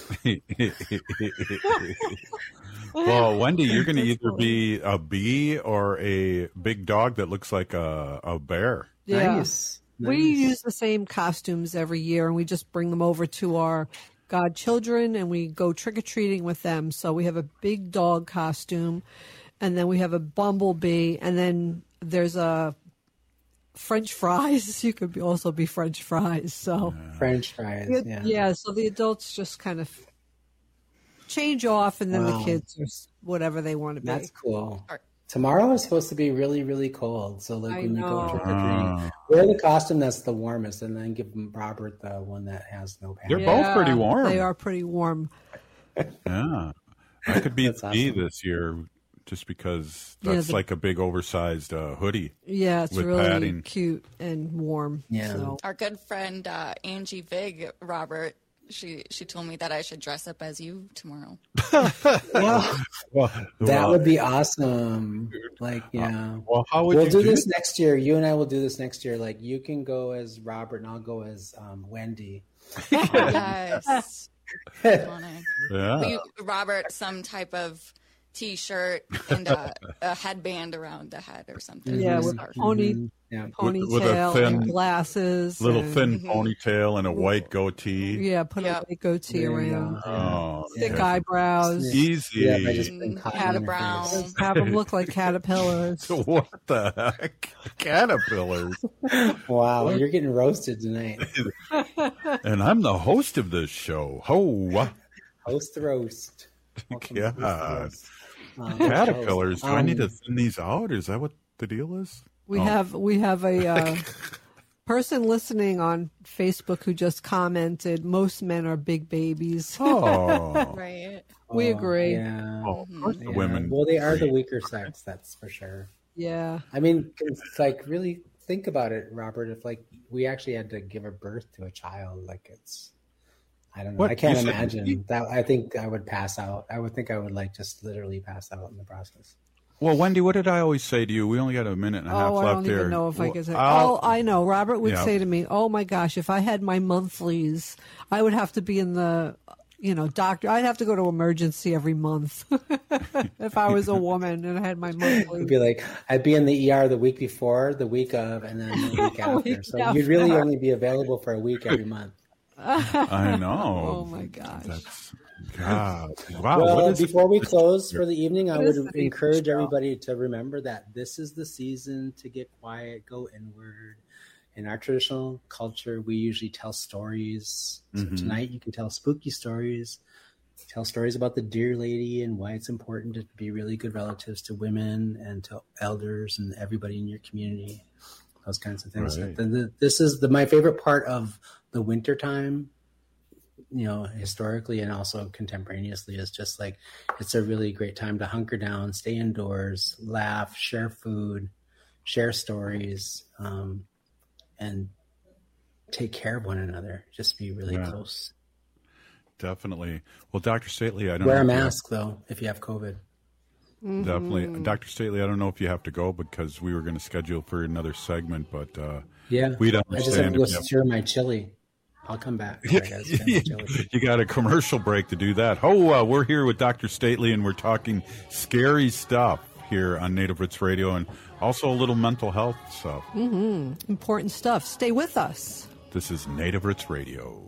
Well, Wendy, you're going to either be a bee or a big dog that looks like a, a bear. Yeah. Nice. We Nice. use the same costumes every year, and we just bring them over to our godchildren, and we go trick-or-treating with them. So we have a big dog costume, and then we have a bumblebee, and then there's a French fries. You could be, also be French fries. So French fries. It- Yeah. yeah, so the adults just kind of change off, and then Wow. the kids are s- whatever they want to be. That's cool. Tomorrow is supposed to be really, really cold. So like I when you go know. trick or treating, Ah. wear the costume that's the warmest, and then give Robert the one that has no pants. They're both pretty warm. They are pretty warm. Yeah. I could be That's the bee awesome. this year just because Yeah, that's the- like a big oversized uh, hoodie. Yeah, it's with really padding. cute and warm. Yeah. So. Our good friend uh, Angie Vig, Robert, she she told me that I should dress up as you tomorrow. Well, Well, that well, would be awesome. Like, yeah. well, how would We'll you do do this next year. You and I will do this next year. Like, you can go as Robert, and I'll go as um, Wendy. Yes. Iconic. Yeah. We, Robert, some type of T-shirt and a, a headband around the head or something. Yeah, Or with scarf. pony, Mhm. Yeah. With- ponytail with a thin- and glasses. Little and- thin Mhm. ponytail and a white goatee. Yeah, put Yep. a white goatee There you around. go. Oh, Thick okay. eyebrows. Easy. Yeah, I just been Mm, cotton in your Catabrown. face. Have them look like caterpillars. What the heck? Caterpillars. Wow, you're getting roasted tonight. And I'm the host of this show. Ho. Host the roast. Welcome to Host the God. Roast. Um, Caterpillars. Do I need to um, thin these out? Is that what the deal is? We Oh. have we have a uh, person listening on Facebook who just commented, most men are big babies. Oh. Right. We Oh, agree. Yeah. Oh, of course the Yeah. women. Well, they are the weaker sex, that's for sure. Yeah. I mean, it's like, really think about it, Robert. If like we actually had to give a birth to a child, like it's, I don't know. What? I can't You said- imagine that. I think I would pass out. I would think I would like just literally pass out in the process. Well, Wendy, what did I always say to you? We only got a minute and a half Oh, I left don't here. even know if I Well, could say. I'll- Oh, I know. Robert would Yeah. say to me, "Oh my gosh, if I had my monthlies, I would have to be in the, you know, doctor. I'd have to go to emergency every month if I was a woman and I had my It'd monthlies." be like I'd be in the E R the week before, the week of, and then the week after. Week So after. you'd really only be available for a week every month. I know. Oh my gosh. That's God. Wow. Well, what is before we close for the evening, I What is would the encourage show? everybody to remember that this is the season to get quiet, go inward. In our traditional culture, we usually tell stories. So Mhm. tonight, you can tell spooky stories, tell stories about the Dear Lady and why it's important to be really good relatives to women and to elders and everybody in your community. Those kinds of things. Right. The- the- this is the my favorite part of the winter time, you know, historically and also contemporaneously, is just like it's a really great time to hunker down, stay indoors, laugh, share food, share stories, um, and take care of one another. Just be really Yeah. close. Definitely. Well, Doctor Stately, I don't Wear a know if you have- mask though if you have COVID. Definitely. Mm-hmm. Doctor Stately, I don't know if you have to go because we were going to schedule for another segment, but uh, Yeah, we'd I just have understand to go if you have- stir my chili. I'll come back. I gotta stir my chili. you got a commercial break to do that. Oh, uh, we're here with Doctor Stately, and we're talking scary stuff here on Native Roots Radio, and also a little mental health stuff. Mm-hmm. Important stuff. Stay with us. This is Native Roots Radio.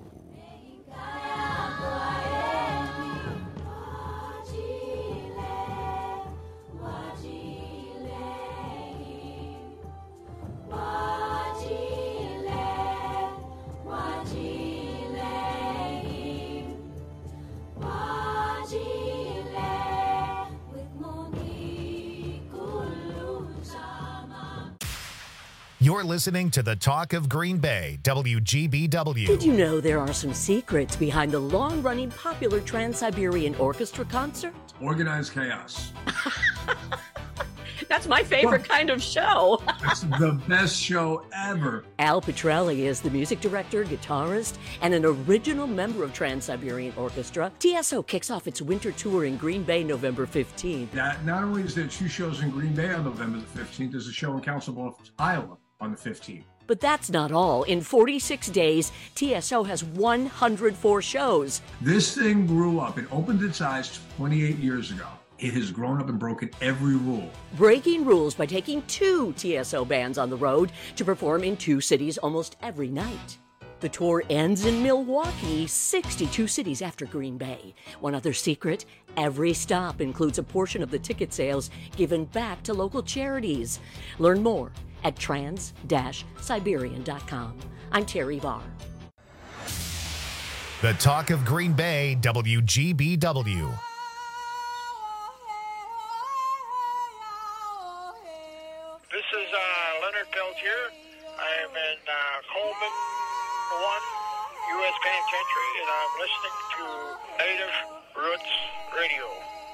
You're listening to the Talk of Green Bay, W G B W. Did you know there are some secrets behind the long-running popular Trans-Siberian Orchestra concert? Organized chaos. That's my favorite kind of show. It's the best show ever. Al Petrelli is the music director, guitarist, and an original member of Trans-Siberian Orchestra. T S O kicks off its winter tour in Green Bay November fifteenth. That not only is there two shows in Green Bay on November the fifteenth, there's a show in Council Bluffs, Iowa on the fifteenth. But that's not all. In forty-six days, T S O has one hundred four shows. This thing grew up. It opened its eyes twenty-eight years ago. It has grown up and broken every rule. Breaking rules by taking two T S O bands on the road to perform in two cities almost every night. The tour ends in Milwaukee, sixty-two cities after Green Bay. One other secret, every stop includes a portion of the ticket sales given back to local charities. Learn more at trans siberian dot com. I'm Terry Barr. The Talk of Green Bay, W G B W. This is uh, Leonard Peltier. I am in uh, Coleman one, U S Penitentiary, and I'm listening to Native Roots Radio.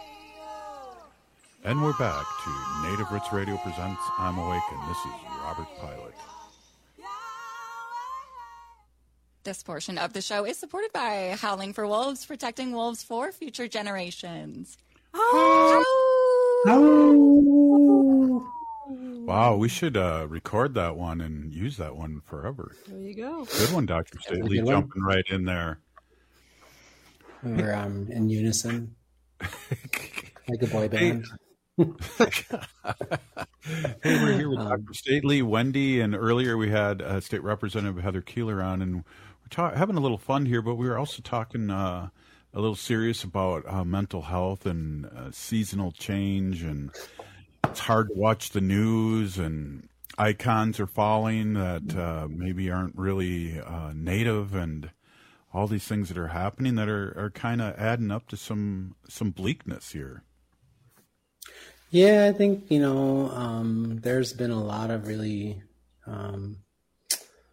And we're back to Native Roots Radio presents I'm Awake, and this is Robert Pilot. This portion of the show is supported by Howling for Wolves, protecting wolves for future generations. Wow, we should uh, record that one and use that one forever. There you go. Good one, Doctor Stately, good one. jumping right in there. We're um, in unison, like a boy band. Hey, we're here with Doctor Stately, Wendy, and earlier we had uh, State Representative Heather Keeler on, and we're ta- having a little fun here, but we were also talking uh, a little serious about uh, mental health and uh, seasonal change, and it's hard to watch the news, and icons are falling that uh, maybe aren't really uh, native, and all these things that are happening that are, are kind of adding up to some some bleakness here. Yeah, I think, you know, um, there's been a lot of really um,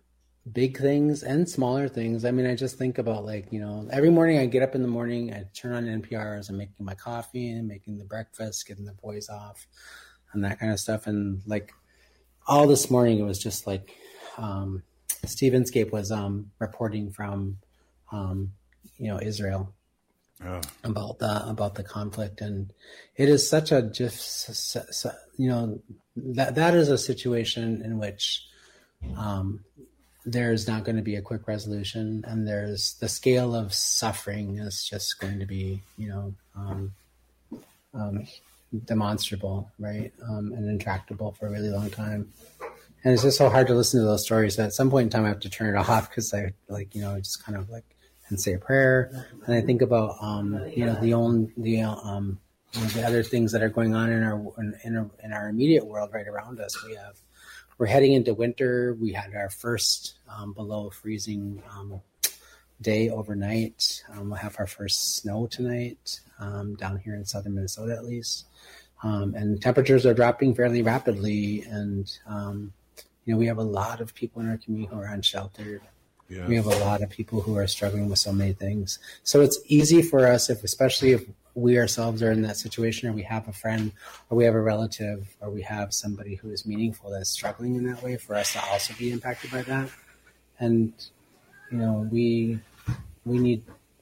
big things and smaller things. I mean, I just think about like, you know, every morning I get up in the morning, I turn on N P R as I'm making my coffee and making the breakfast, getting the boys off and that kind of stuff. And like all this morning, it was just like, um, Stevenscape was um, reporting from, um, you know, Israel oh. about the, about the conflict. And it is such a just, you know, that, that is a situation in which, um, there's not going to be a quick resolution, and there's the scale of suffering is just going to be, you know, um, um, demonstrable, right, um, and intractable for a really long time. And it's just so hard to listen to those stories that at some point in time I have to turn it off because I like, you know, just kind of like and say a prayer. And I think about, um, you know, the own the um, you know, the other things that are going on in our in our, in our immediate world right around us. We have. We're heading into winter. We had our first um, below freezing um, day overnight. Um, we'll have our first snow tonight um, down here in southern Minnesota, at least. Um, and temperatures are dropping fairly rapidly. And, um, you know, we have a lot of people in our community who are unsheltered. Yes. We have a lot of people who are struggling with so many things. So it's easy for us, if especially if we ourselves are in that situation, or we have a friend, or we have a relative, or we have somebody who is meaningful that's struggling in that way, for us to also be impacted by that. And, you know, we we need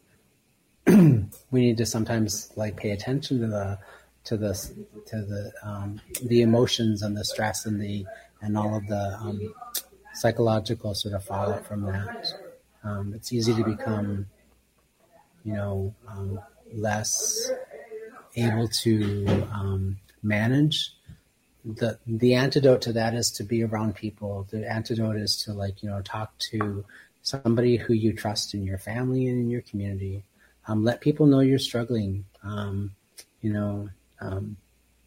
we need to sometimes like pay attention to the to the to the um, the emotions and the stress and the and all of the um, psychological sort of fallout from that. Um, it's easy to become, you know, um, less able to um, manage. The the antidote to that is to be around people. The antidote is to like, you know, talk to somebody who you trust in your family and in your community. Um, let people know you're struggling. Um, you know, um,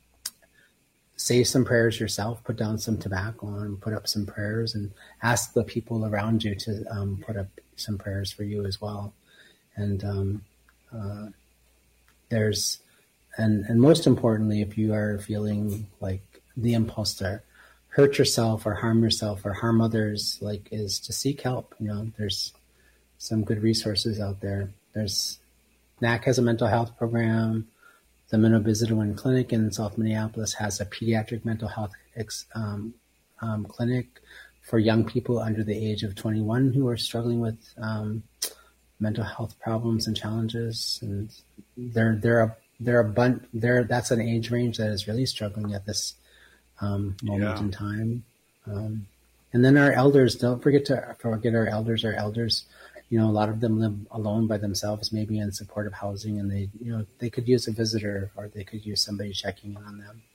say some prayers yourself, put down some tobacco and put up some prayers, and ask the people around you to um, put up some prayers for you as well. And um, uh, there's, and, and most importantly, if you are feeling like the impulse to hurt yourself or harm yourself or harm others, like, is to seek help. You know, there's some good resources out there. There's, N A C has a mental health program. The Minnesota Clinic in South Minneapolis has a pediatric mental health ex, um, um, clinic for young people under the age of twenty-one who are struggling with um, mental health problems and challenges. And they're they're a they're a bunch. They're that's an age range that is really struggling at this um, moment yeah. in time. Um, and then our elders, don't forget to forget our elders. Our elders, you know, a lot of them live alone by themselves, maybe in supportive housing, and they, you know, they could use a visitor, or they could use somebody checking in on them.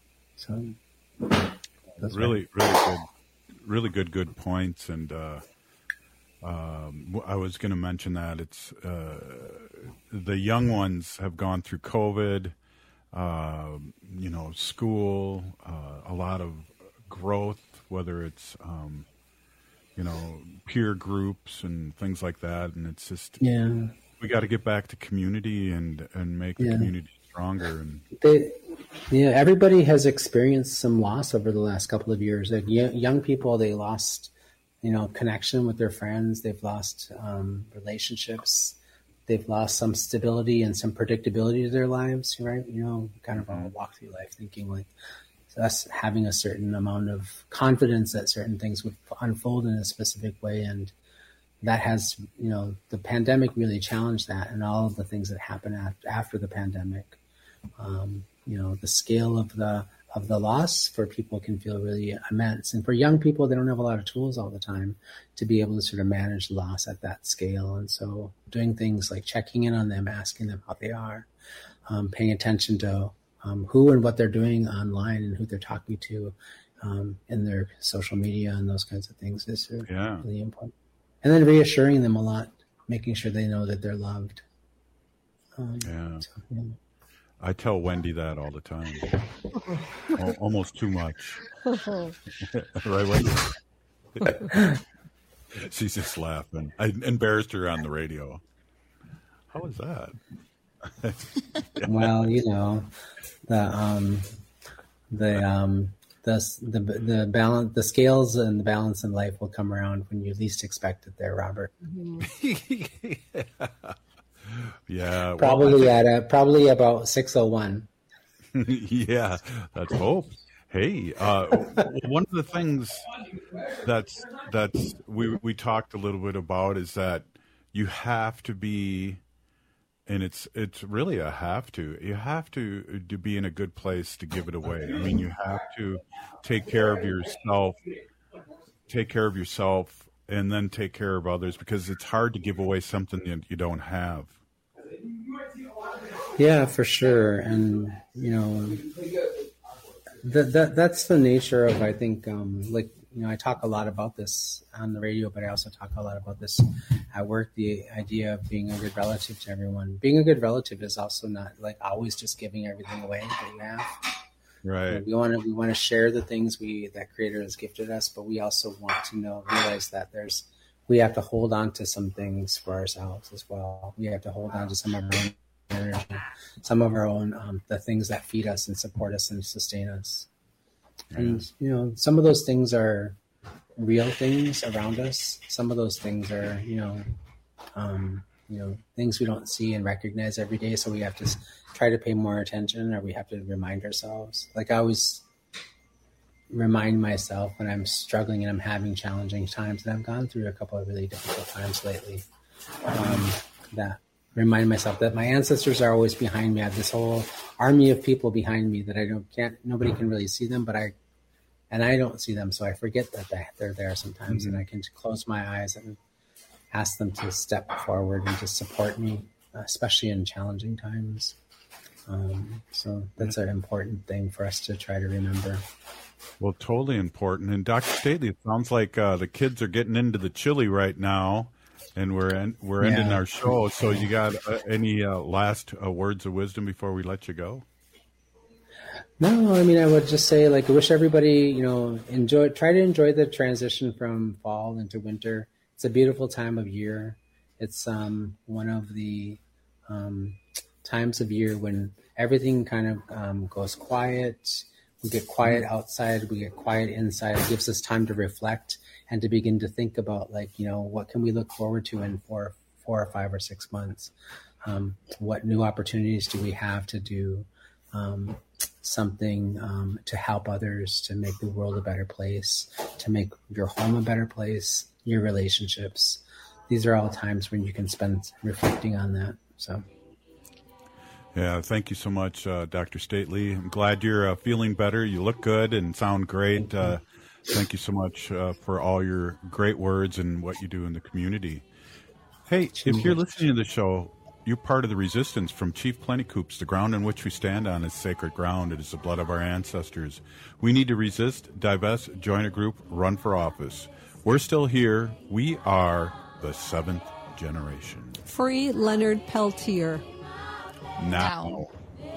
So, that's really, right. really good, really good, good points. And uh, um, I was going to mention that it's uh, the young ones have gone through COVID, uh, you know, school, uh, a lot of growth, whether it's um, you know, peer groups and things like that. And it's just, yeah, we got to get back to community and, and make the yeah. community stronger. And they, yeah, everybody has experienced some loss over the last couple of years. Like young people, they lost, you know, connection with their friends. They've lost um, relationships. They've lost some stability and some predictability to their lives, right? You know, kind of all walk through life thinking like, us having a certain amount of confidence that certain things would unfold in a specific way. And that has, you know, the pandemic really challenged that, and all of the things that happened after, after the pandemic. Um, you know, the scale of the of the loss for people can feel really immense. And for young people, they don't have a lot of tools all the time to be able to sort of manage loss at that scale. And so doing things like checking in on them, asking them how they are, um, paying attention to Um, who and what they're doing online and who they're talking to um, in their social media and those kinds of things is yeah. really important. And then reassuring them a lot, making sure they know that they're loved. Um, yeah. So, yeah. I tell Wendy that all the time. o- almost too much. Right, Wendy? She's just laughing. I embarrassed her on the radio. How was that? Well, you know, the um, the um, the the the balance, the scales and the balance in life will come around when you least expect it. There, Robert. yeah. yeah. Probably well, at a, probably about six oh one. Yeah, let's hope. Hey, uh, one of the things that's that's we we talked a little bit about is that you have to be, and it's it's really a have to. You have to to be in a good place to give it away. I mean, you have to take care of yourself, take care of yourself, and then take care of others, because it's hard to give away something that you don't have. Yeah, for sure, and you know, that that that's the nature of, I think, um, like, you know, I talk a lot about this on the radio, but I also talk a lot about this at work, the idea of being a good relative to everyone. Being a good relative is also not like always just giving everything away that you have. Right. You know, we want to we want to share the things we that Creator has gifted us, but we also want to know realize that there's we have to hold on to some things for ourselves as well. We have to hold on to some of our own energy, some of our own um, the things that feed us and support us and sustain us. And, you know, some of those things are real things around us. Some of those things are, you know, um, you know, things we don't see and recognize every day. So we have to try to pay more attention, or we have to remind ourselves. Like, I always remind myself when I'm struggling and I'm having challenging times, and I've gone through a couple of really difficult times lately, um, that remind myself that my ancestors are always behind me. I have this whole army of people behind me that I don't can't nobody can really see them, but I and I don't see them, so I forget that they, they're there sometimes. Mm-hmm. And I can close my eyes and ask them to step forward and to support me, especially in challenging times. Um, so that's an important thing for us to try to remember. Well, totally important. And Doctor Stately, it sounds like uh, the kids are getting into the chili right now. And we're en- we're yeah. ending our show. So you got uh, any uh, last uh, words of wisdom before we let you go? No, I mean, I would just say, like, I wish everybody, you know, enjoy, try to enjoy the transition from fall into winter. It's a beautiful time of year. It's um, one of the um, times of year when everything kind of um, goes quiet. We get quiet outside. We get quiet inside. It gives us time to reflect and to begin to think about, like, you know, what can we look forward to in four, four or five or six months? Um, what new opportunities do we have to do um, something um, to help others, to make the world a better place, to make your home a better place, your relationships? These are all times when you can spend reflecting on that. So. Yeah, thank you so much, uh, Doctor Stately. I'm glad you're uh, feeling better. You look good and sound great. Uh, thank you so much uh, for all your great words and what you do in the community. Hey, if you're listening to the show, you're part of the resistance from Chief Plentycoops. The ground on which we stand on is sacred ground. It is the blood of our ancestors. We need to resist, divest, join a group, run for office. We're still here. We are the seventh generation. Free Leonard Peltier. Now.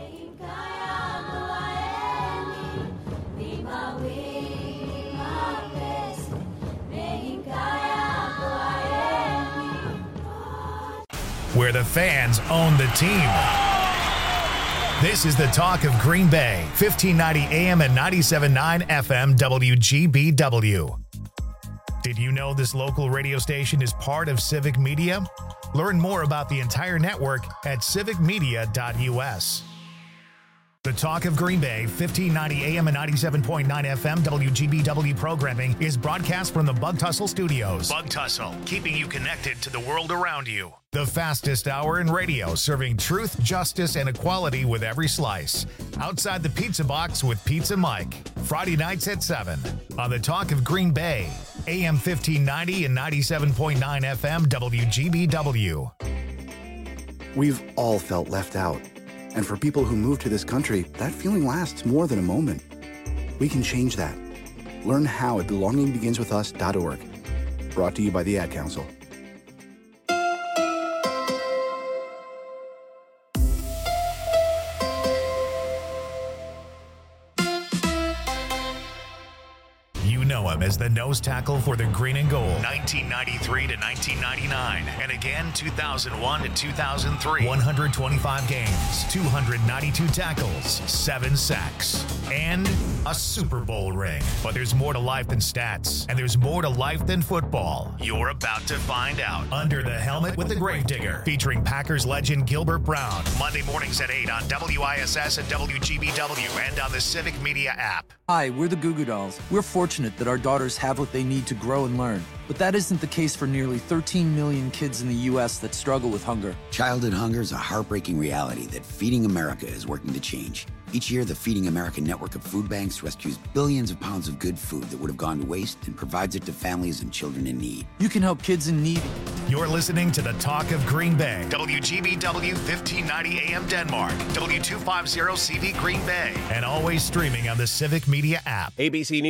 Where the fans own the team. This is the talk of Green Bay, fifteen ninety A M and ninety-seven point nine F M W G B W. Did you know this local radio station is part of Civic Media? Learn more about the entire network at civic media dot U S. The Talk of Green Bay, fifteen ninety A M and ninety-seven point nine F M W G B W programming is broadcast from the Bug Tussle Studios. Bug Tussle, keeping you connected to the world around you. The fastest hour in radio, serving truth, justice, and equality with every slice. Outside the Pizza Box with Pizza Mike. Friday nights at seven on The Talk of Green Bay, A M fifteen ninety and ninety-seven point nine F M W G B W. We've all felt left out. And for people who move to this country, that feeling lasts more than a moment. We can change that. Learn how at belonging begins with us dot org. Brought to you by the Ad Council. Him as the nose tackle for the Green and Gold, nineteen ninety-three to nineteen ninety-nine, and again two thousand one to two thousand three. one hundred twenty-five games, two hundred ninety-two tackles, seven sacks, and a Super Bowl ring. But there's more to life than stats, and there's more to life than football. You're about to find out. Under the Helmet with the Gravedigger, featuring Packers legend Gilbert Brown. Monday mornings at eight on W I S S and W G B W and on the Civic Media app. Hi, we're the Goo Goo Dolls. We're fortunate that our daughters have what they need to grow and learn. But that isn't the case for nearly thirteen million kids in the U S that struggle with hunger. Childhood hunger is a heartbreaking reality that Feeding America is working to change. Each year, the Feeding America network of food banks rescues billions of pounds of good food that would have gone to waste and provides it to families and children in need. You can help kids in need. You're listening to the Talk of Green Bay. W G B W fifteen ninety A M Denmark, W two fifty C V Green Bay, and always streaming on the Civic Media app. A B C News.